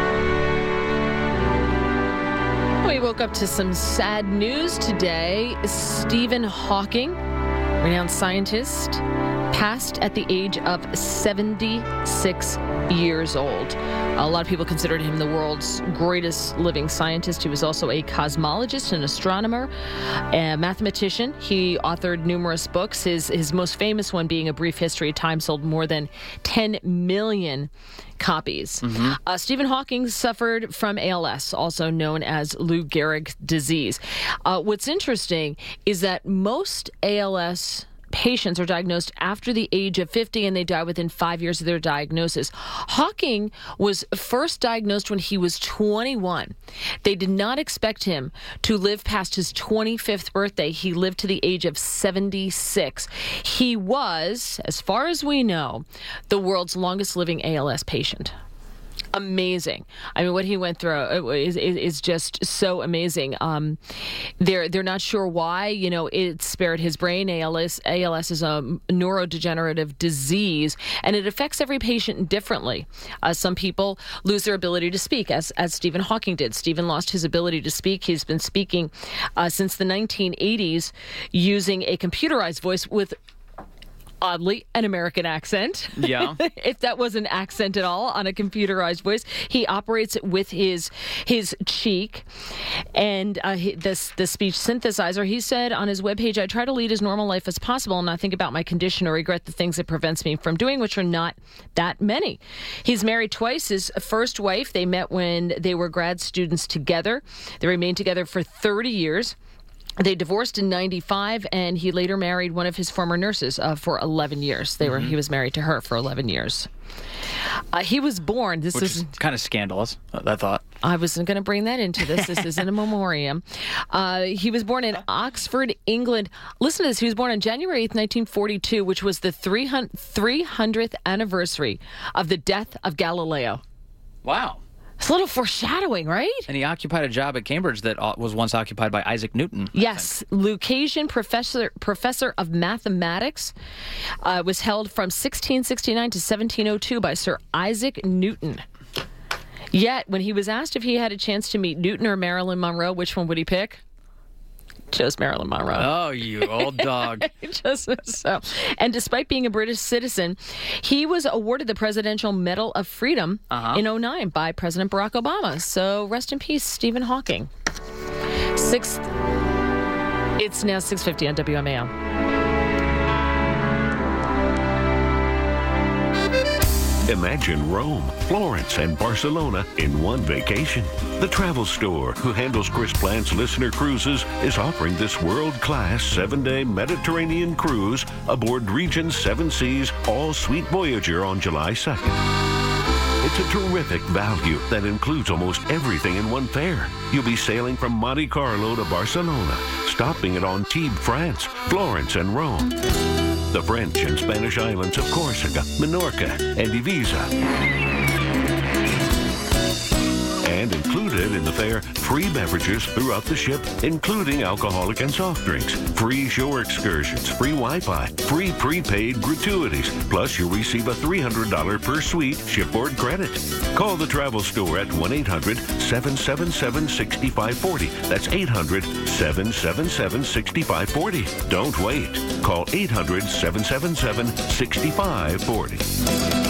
We woke up to some sad news today. Stephen Hawking, renowned scientist, passed at the age of seventy-six years old. A lot of people considered him the world's greatest living scientist. He was also a cosmologist, an astronomer, a mathematician. He authored numerous books, his, his most famous one being A Brief History of Time, sold more than ten million copies. Mm-hmm. Uh, Stephen Hawking suffered from A L S, also known as Lou Gehrig disease. Uh, what's interesting is that most A L S patients are diagnosed after the age of fifty and they die within five years of their diagnosis. Hawking was first diagnosed when he was twenty-one. They did not expect him to live past his twenty-fifth birthday. He lived to the age of seventy-six. He was, as far as we know, the world's longest living A L S patient. Amazing. I mean, what he went through is, is, is just so amazing. Um, they're they're not sure why. You know, it spared his brain. A L S A L S is a neurodegenerative disease, and it affects every patient differently. Uh, some people lose their ability to speak, as as Stephen Hawking did. Stephen lost his ability to speak. He's been speaking uh, since the nineteen eighties using a computerized voice with, oddly, an American accent. Yeah. If that was an accent at all on a computerized voice. He operates with his his cheek and uh, he, this the speech synthesizer. He said on his webpage, I try to lead as normal life as possible and not think about my condition or regret the things it prevents me from doing, which are not that many. He's married twice. His first wife, they met when they were grad students together. They remained together for thirty years. They divorced in ninety-five, and he later married one of his former nurses uh, for eleven years. They were mm-hmm. He was married to her for eleven years. Uh, he was born. This Which is, is kind of scandalous, I thought. I wasn't going to bring that into this. This isn't a memoriam. Uh, he was born in Oxford, England. Listen to this. He was born on January eighth, nineteen forty-two, which was the three hundredth anniversary of the death of Galileo. Wow. It's a little foreshadowing, right? And he occupied a job at Cambridge that was once occupied by Isaac Newton. Yes. Lucasian professor professor of mathematics uh, was held from sixteen sixty-nine to seventeen oh two by Sir Isaac Newton. Yet, when he was asked if he had a chance to meet Newton or Marilyn Monroe, which one would he pick? Chose Marilyn Monroe. Oh, you old dog. Just so. And despite being a British citizen, he was awarded the Presidential Medal of Freedom uh-huh. in oh nine by President Barack Obama. So rest in peace, Stephen Hawking. Six. It's now six fifty on W M A L. Imagine Rome, Florence, and Barcelona in one vacation. The Travel Store, who handles Chris Plant's listener cruises, is offering this world-class seven-day Mediterranean cruise aboard Regent's Seven Seas All-Suite Voyager on July second. It's a terrific value that includes almost everything in one fare. You'll be sailing from Monte Carlo to Barcelona, stopping at Antibes, France, Florence, and Rome, the French and Spanish islands of Corsica, Minorca, and Ibiza. And included in the fare, free beverages throughout the ship, including alcoholic and soft drinks, free shore excursions, free Wi-Fi, free prepaid gratuities, plus you'll receive a three hundred dollars per suite shipboard credit. Call the Travel Store at one eight hundred, seven seven seven, six five four zero. That's eight hundred, seven seven seven, six five four zero. Don't wait. Call eight hundred, seven seven seven, six five four zero.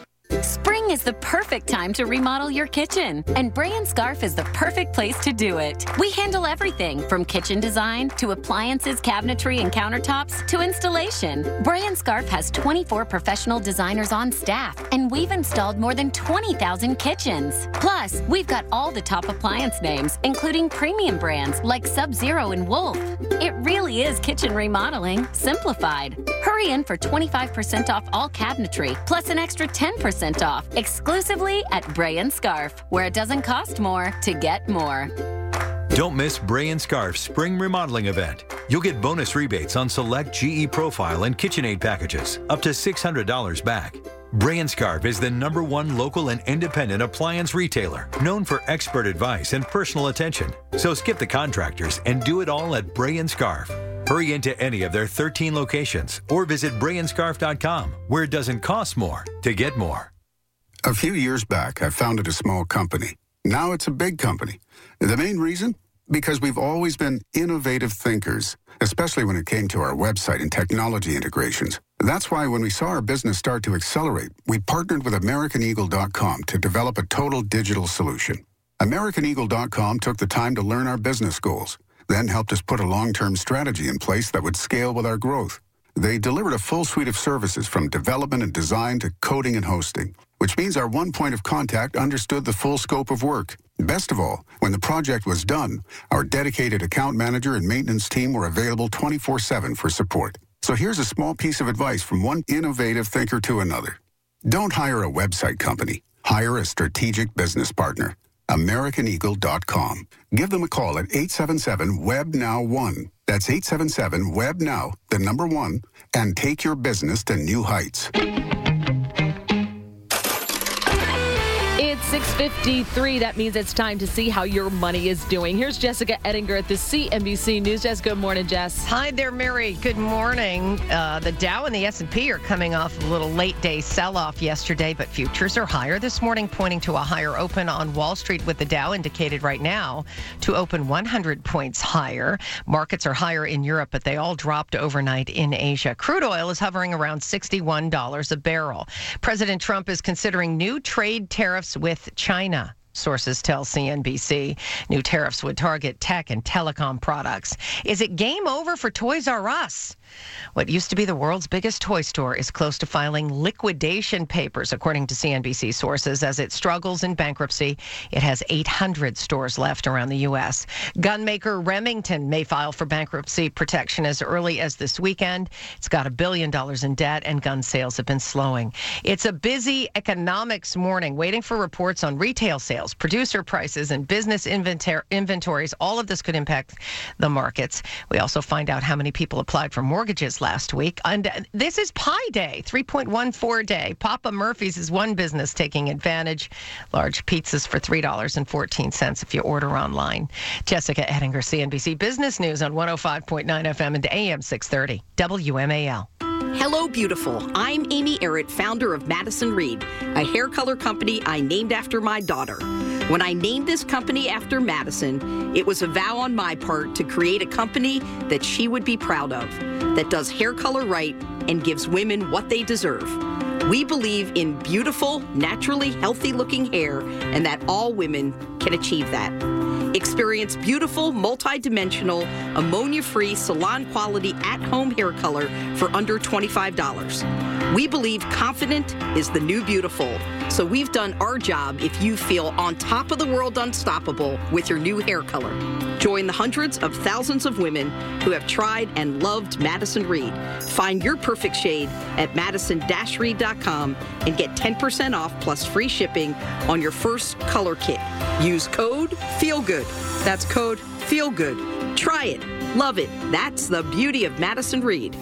Spring is the perfect time to remodel your kitchen, and Bray and Scarf is the perfect place to do it. We handle everything from kitchen design to appliances, cabinetry, and countertops to installation. Bray and Scarf has twenty-four professional designers on staff, and we've installed more than twenty thousand kitchens. Plus, we've got all the top appliance names, including premium brands like Sub-Zero and Wolf. It really is kitchen remodeling simplified. Hurry in for twenty-five percent off all cabinetry, plus an extra ten percent off exclusively at Bray and Scarf, where it doesn't cost more to get more. Don't miss Bray and Scarf's spring remodeling event. You'll get bonus rebates on select G E Profile and KitchenAid packages, up to six hundred dollars back. Bray and Scarf is the number one local and independent appliance retailer, known for expert advice and personal attention. So skip the contractors and do it all at Bray and Scarf. Hurry into any of their thirteen locations or visit bray and scarf dot com, where it doesn't cost more to get more. A few years back, I founded a small company. Now it's a big company. The main reason? Because we've always been innovative thinkers, especially when it came to our website and technology integrations. That's why when we saw our business start to accelerate, we partnered with American Eagle dot com to develop a total digital solution. American Eagle dot com took the time to learn our business goals, then helped us put a long-term strategy in place that would scale with our growth. They delivered a full suite of services from development and design to coding and hosting, which means our one point of contact understood the full scope of work. Best of all, when the project was done, our dedicated account manager and maintenance team were available twenty-four seven for support. So here's a small piece of advice from one innovative thinker to another. Don't hire a website company. Hire a strategic business partner. American Eagle dot com. Give them a call at eight seven seven, W E B, N O W, one. That's eight seven seven, W E B, N O W, the number one, and take your business to new heights. It's six fifty-three. That means it's time to see how your money is doing. Here's Jessica Ettinger at the C N B C News Desk. Good morning, Jess. Hi there, Mary. Good morning. Uh, the Dow and the S and P are coming off a little late-day sell-off yesterday, but futures are higher this morning, pointing to a higher open on Wall Street, with the Dow indicated right now to open one hundred points higher. Markets are higher in Europe, but they all dropped overnight in Asia. Crude oil is hovering around sixty-one dollars a barrel. President Trump is considering new trade tariffs with China. Sources tell C N B C. New tariffs would target tech and telecom products. Is it game over for Toys R Us? What used to be the world's biggest toy store is close to filing liquidation papers, according to C N B C sources, as it struggles in bankruptcy. It has eight hundred stores left around the U S. Gunmaker Remington may file for bankruptcy protection as early as this weekend. It's got a billion dollars in debt, and gun sales have been slowing. It's a busy economics morning, waiting for reports on retail sales, producer prices, and business inventar- inventories. All of this could impact the markets. We also find out how many people applied for mortgages last week. And this is Pi Day, three point one four day. Papa Murphy's is one business taking advantage. Large pizzas for three dollars and fourteen cents if you order online. Jessica Ettinger, C N B C Business News on one oh five point nine F M and A M six thirty, W M A L. Hello, beautiful. I'm Amy Errett, founder of Madison Reed, a hair color company I named after my daughter. When I named this company after Madison, it was a vow on my part to create a company that she would be proud of, that does hair color right and gives women what they deserve. We believe in beautiful, naturally healthy-looking hair, and that all women can achieve that. Experience beautiful, multi-dimensional, ammonia-free, salon-quality, at-home hair color for under twenty-five dollars. We believe confident is the new beautiful. So we've done our job if you feel on top of the world unstoppable with your new hair color. Join the hundreds of thousands of women who have tried and loved Madison Reed. Find your perfect shade at madison dash reed dot com and get ten percent off plus free shipping on your first color kit. Use code FEELGOOD. That's code FEELGOOD. Try it. Love it. That's the beauty of Madison Reed.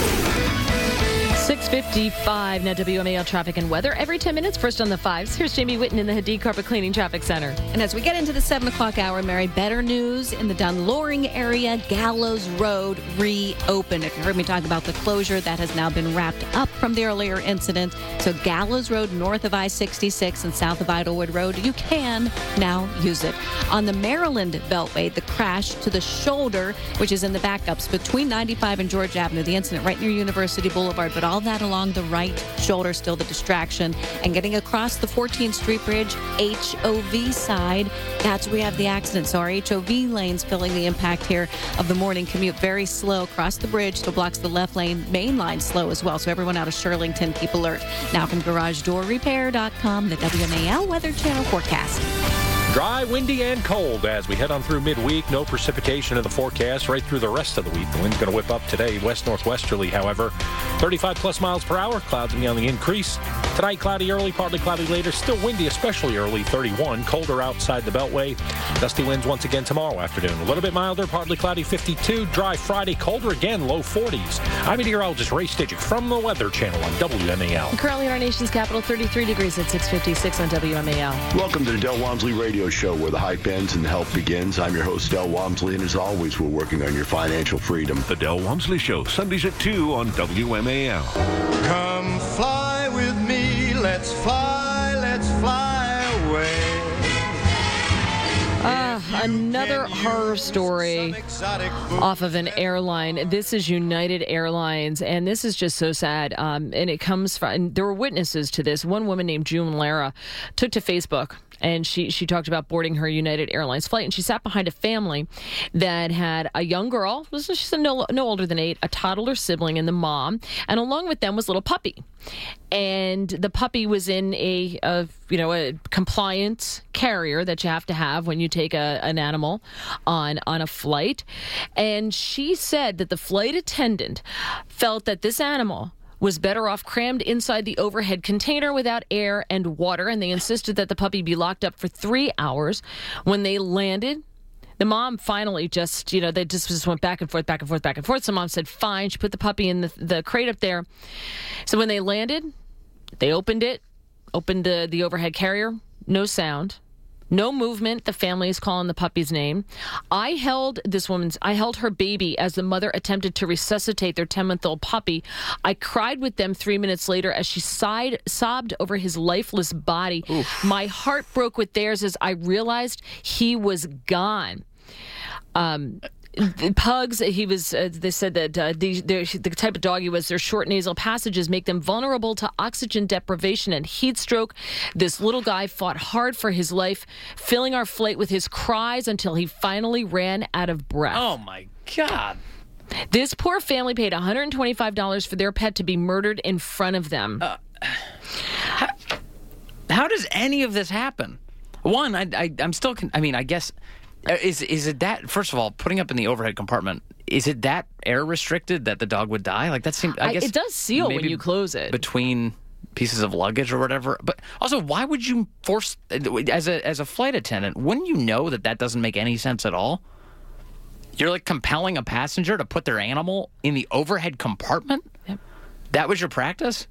six fifty-five, now W M A L traffic and weather. Every ten minutes, first on the fives. Here's Jamie Whitten in the Hadid Carpet Cleaning Traffic Center. And as we get into the seven o'clock hour, Mary, better news in the Dunloring area. Gallows Road reopened. If you heard me talk about the closure, that has now been wrapped up from the earlier incident. So Gallows Road, north of I sixty-six and south of Idlewood Road, you can now use it. On the Maryland Beltway, the crash to the shoulder, which is in the backups between ninety-five and George Avenue, the incident right near University Boulevard, but all that along the right shoulder, still the distraction. And getting across the fourteenth Street Bridge, H O V side, that's where we have the accident. So our H O V lanes filling the impact here of the morning commute. Very slow across the bridge, still blocks the left lane. Main line slow as well. So everyone out of Shirlington, keep alert. Now from garage door repair dot com, the W M A L Weather Channel forecast. Dry, windy, and cold as we head on through midweek. No precipitation in the forecast right through the rest of the week. The wind's going to whip up today, west-northwesterly, however. thirty-five plus miles per hour. Clouds will be on the increase. Tonight, cloudy early, partly cloudy later. Still windy, especially early, thirty-one. Colder outside the Beltway. Dusty winds once again tomorrow afternoon. A little bit milder, partly cloudy, fifty-two. Dry Friday, colder again, low forties. I'm meteorologist Ray Stidgick from the Weather Channel on W M A L. Currently in our nation's capital, thirty-three degrees at six fifty-six on W M A L. Welcome to the Del Walmsley Radio Show, where the hype ends and the help begins. I'm your host, Del Walmsley, and as always, we're working on your financial freedom. The Del Walmsley Show, Sundays at two on W M A L. Come fly with me, let's fly, let's fly away. Uh, another horror story off of an airline. This is United Airlines, and this is just so sad. Um, and it comes from, and there were witnesses to this. One woman named June Lara took to Facebook, and she, she talked about boarding her United Airlines flight, and she sat behind a family that had a young girl, she's no, no older than eight, a toddler sibling, and the mom, and along with them was a little puppy. And the puppy was in a, a you know, a compliant carrier that you have to have when you take a, an animal on, on a flight. And she said that the flight attendant felt that this animal was better off crammed inside the overhead container without air and water, and they insisted that the puppy be locked up for three hours. When they landed, the mom finally just, you know, they just, just went back and forth, back and forth, back and forth. So mom said, fine. She put the puppy in the, the crate up there. So when they landed, they opened it, opened the, the overhead carrier, no sound. No movement. The family is calling the puppy's name. I held this woman's, I held her baby as the mother attempted to resuscitate their ten-month-old puppy. I cried with them three minutes later as she sighed, sobbed over his lifeless body. Oof. My heart broke with theirs as I realized he was gone. Um... The pugs, he was. Uh, they said that uh, the, the the type of dog he was, their short nasal passages make them vulnerable to oxygen deprivation and heat stroke. This little guy fought hard for his life, filling our flight with his cries until he finally ran out of breath. Oh my God! This poor family paid one hundred twenty-five dollars for their pet to be murdered in front of them. Uh, how, how does any of this happen? One, I, I I'm still. Con- I mean, I guess. Is is it that, first of all, putting up in the overhead compartment, is it that air restricted that the dog would die? Like that seems, I, I guess. It does seal when you close it. Between pieces of luggage or whatever. But also, why would you force, as a as a flight attendant, wouldn't you know that that doesn't make any sense at all? You're like compelling a passenger to put their animal in the overhead compartment? Yep. That was your practice?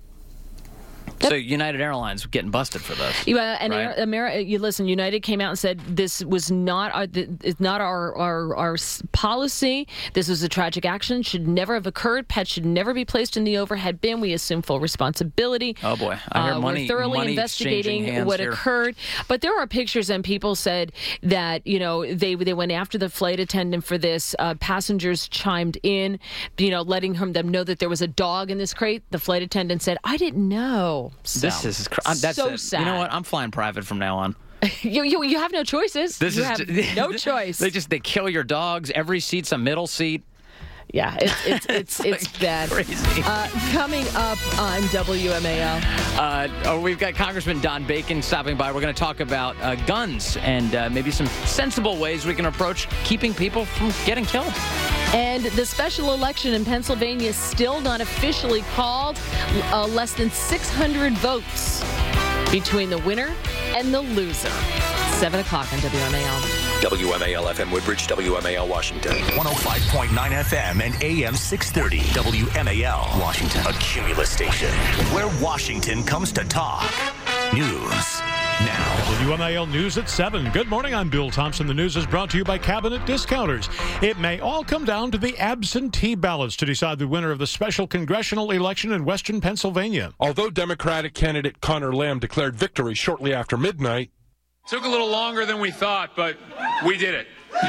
Yep. So United Airlines getting busted for this. Yeah, and right? Air, America, you listen. United came out and said this was not our, it's not our, our our policy. This was a tragic action. Should never have occurred. Pets should never be placed in the overhead bin. We assume full responsibility. Oh boy, I hear uh, money. We're thoroughly money investigating what here. occurred. But there are pictures, and people said that you know they they went after the flight attendant for this. Uh, passengers chimed in, you know, letting him, them know that there was a dog in this crate. The flight attendant said, "I didn't know." So, this is cr- that's so it. sad. You know what? I'm flying private from now on. you, you you have no choices. This you is have just, no choice. They just they kill your dogs. Every seat's a middle seat. Yeah, it's it's it's, it's bad. Crazy. Uh, coming up on W M A L. Uh, oh, we've got Congressman Don Bacon stopping by. We're going to talk about uh, guns and uh, maybe some sensible ways we can approach keeping people from getting killed. And the special election in Pennsylvania is still not officially called. Uh, less than six hundred votes between the winner and the loser. seven o'clock on W M A L. W M A L F M Woodbridge, W M A L Washington. one oh five point nine F M and A M six thirty. W M A L Washington. A Cumulus station where Washington comes to talk. News now. W M A L News at seven. Good morning, I'm Bill Thompson. The news is brought to you by Cabinet Discounters. It may all come down to the absentee ballots to decide the winner of the special congressional election in western Pennsylvania. Although Democratic candidate Connor Lamb declared victory shortly after midnight, took a little longer than we thought, but we did it.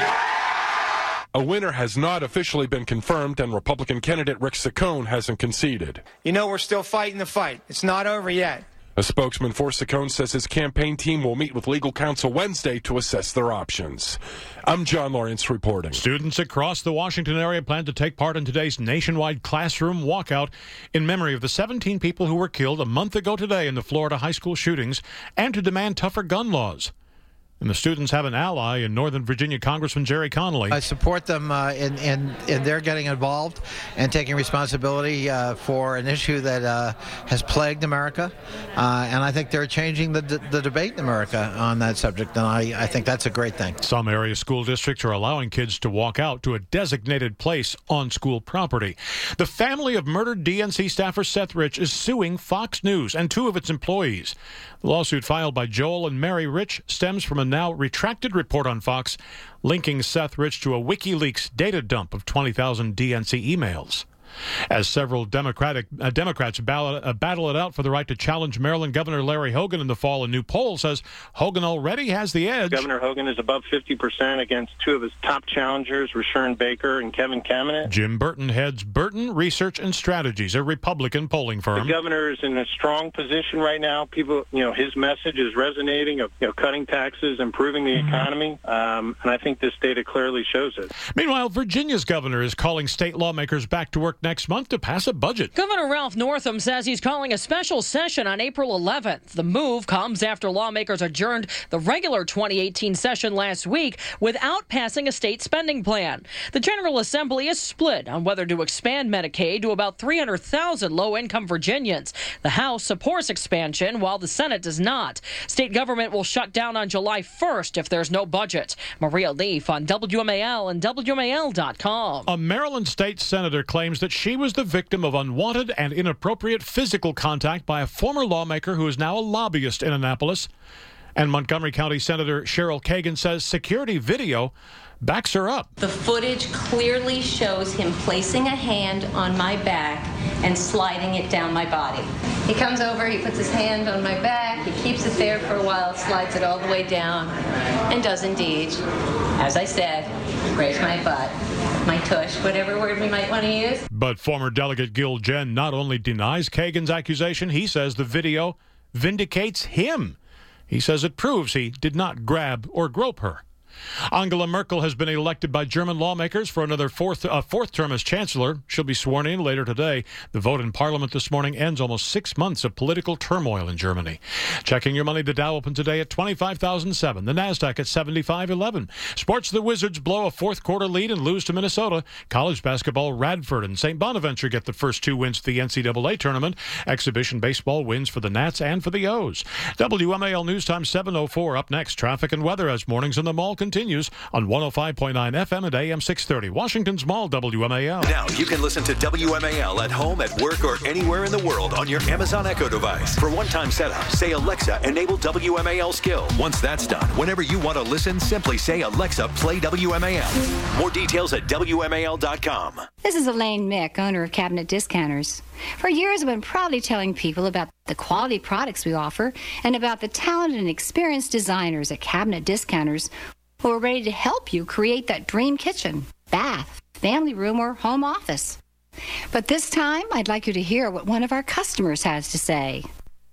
a winner has not officially been confirmed, and Republican candidate Rick Saccone hasn't conceded. You know, we're still fighting the fight. It's not over yet. A spokesman for Saccone says his campaign team will meet with legal counsel Wednesday to assess their options. I'm John Lawrence reporting. Students across the Washington area plan to take part in today's nationwide classroom walkout in memory of the seventeen people who were killed a month ago today in the Florida high school shootings and to demand tougher gun laws. And the students have an ally in Northern Virginia Congressman Jerry Connolly. I support them uh, in, in, in their getting involved and taking responsibility uh, for an issue that uh, has plagued America. Uh, and I think they're changing the, the debate in America on that subject. And I, I think that's a great thing. Some area school districts are allowing kids to walk out to a designated place on school property. The family of murdered D N C staffer Seth Rich is suing Fox News and two of its employees. The lawsuit filed by Joel and Mary Rich stems from a now retracted report on Fox linking Seth Rich to a WikiLeaks data dump of twenty thousand D N C emails. As several Democratic uh, Democrats ballot, uh, battle it out for the right to challenge Maryland Governor Larry Hogan in the fall, a new poll says Hogan already has the edge. Governor Hogan is above fifty percent against two of his top challengers, Rushern Baker and Kevin Cabinet. Jim Burton heads Burton Research and Strategies, a Republican polling firm. The governor is in a strong position right now. People, you know, his message is resonating of you know, cutting taxes, improving the economy, um, and I think this data clearly shows it. Meanwhile, Virginia's governor is calling state lawmakers back to work next month to pass a budget. Governor Ralph Northam says he's calling a special session on April eleventh. The move comes after lawmakers adjourned the regular twenty eighteen session last week without passing a state spending plan. The General Assembly is split on whether to expand Medicaid to about three hundred thousand low-income Virginians. The House supports expansion while the Senate does not. State government will shut down on July first if there's no budget. Maria Leaf on W M A L and W M A L dot com. A Maryland state senator claims that she was the victim of unwanted and inappropriate physical contact by a former lawmaker who is now a lobbyist in Annapolis. And Montgomery County Senator Cheryl Kagan says security video backs her up. The footage clearly shows him placing a hand on my back and sliding it down my body. He comes over, he puts his hand on my back, he keeps it there for a while, slides it all the way down, and does indeed, as I said, raise my butt, my tush, whatever word we might want to use. But former Delegate Gil Jen not only denies Kagan's accusation, he says the video vindicates him. He says it proves he did not grab or grope her. Angela Merkel has been elected by German lawmakers for another fourth, uh, fourth term as chancellor. She'll be sworn in later today. The vote in parliament this morning ends almost six months of political turmoil in Germany. Checking your money, the Dow opened today at twenty-five thousand seven. The NASDAQ at seventy-five eleven. Sports, the Wizards blow a fourth quarter lead and lose to Minnesota. College basketball, Radford and Saint Bonaventure get the first two wins to the N C double A tournament. Exhibition baseball wins for the Nats and for the O's. W M A L News Time seven oh four. Up next, traffic and weather as mornings in the mall continues on one oh five point nine F M and A M six thirty. Washington's Mall, W M A L. Now you can listen to W M A L at home, at work, or anywhere in the world on your Amazon Echo device. For one-time setup, say, Alexa, enable W M A L skill. Once that's done, whenever you want to listen, simply say, Alexa, play W M A L. More details at W M A L dot com. This is Elaine Mick, owner of Cabinet Discounters. For years, I've been proudly telling people about the quality products we offer and about the talented and experienced designers at Cabinet Discounters who are ready to help you create that dream kitchen, bath, family room, or home office. But this time, I'd like you to hear what one of our customers has to say.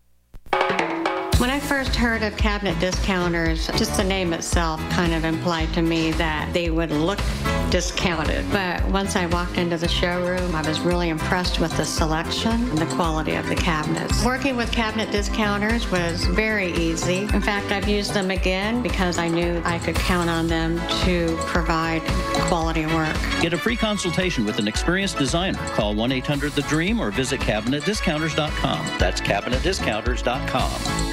When I first heard of Cabinet Discounters, just the name itself kind of implied to me that they would look discounted. But once I walked into the showroom, I was really impressed with the selection and the quality of the cabinets. Working with Cabinet Discounters was very easy. In fact, I've used them again because I knew I could count on them to provide quality work. Get a free consultation with an experienced designer. Call one eight hundred the dream or visit cabinet discounters dot com. That's cabinet discounters dot com.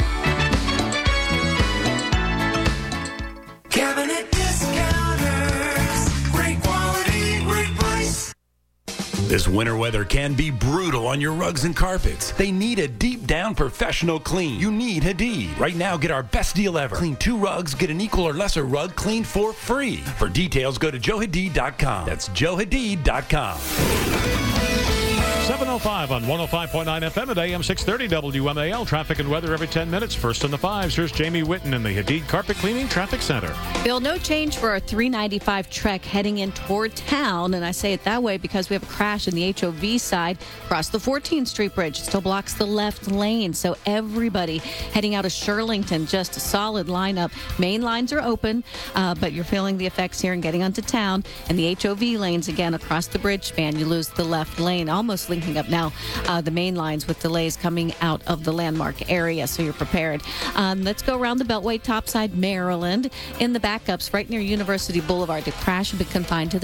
Cabinet Discounters. Great quality, great price. This winter weather can be brutal on your rugs and carpets. They need a deep down professional clean. You need Hadid. Right now, get our best deal ever. Clean two rugs, get an equal or lesser rug cleaned for free. For details, go to joe hadid dot com. That's joe hadid dot com. seven oh five on one oh five point nine F M at A M six thirty W M A L. Traffic and weather every ten minutes. First in the fives. Here's Jamie Whitten in the Hadid Carpet Cleaning Traffic Center. Bill, no change for our three ninety-five trek heading in toward town. And I say it that way because we have a crash in the H O V side across the fourteenth Street Bridge. It still blocks the left lane. So everybody heading out of Shirlington, just a solid lineup. Main lines are open, uh, but you're feeling the effects here and getting onto town. And the H O V lanes, again, across the bridge span, you lose the left lane, almost linking up now uh, the main lines with delays coming out of the Landmark area, so you're prepared. Um, let's go around the Beltway, topside Maryland. In the backups right near University Boulevard, the crash had been confined to the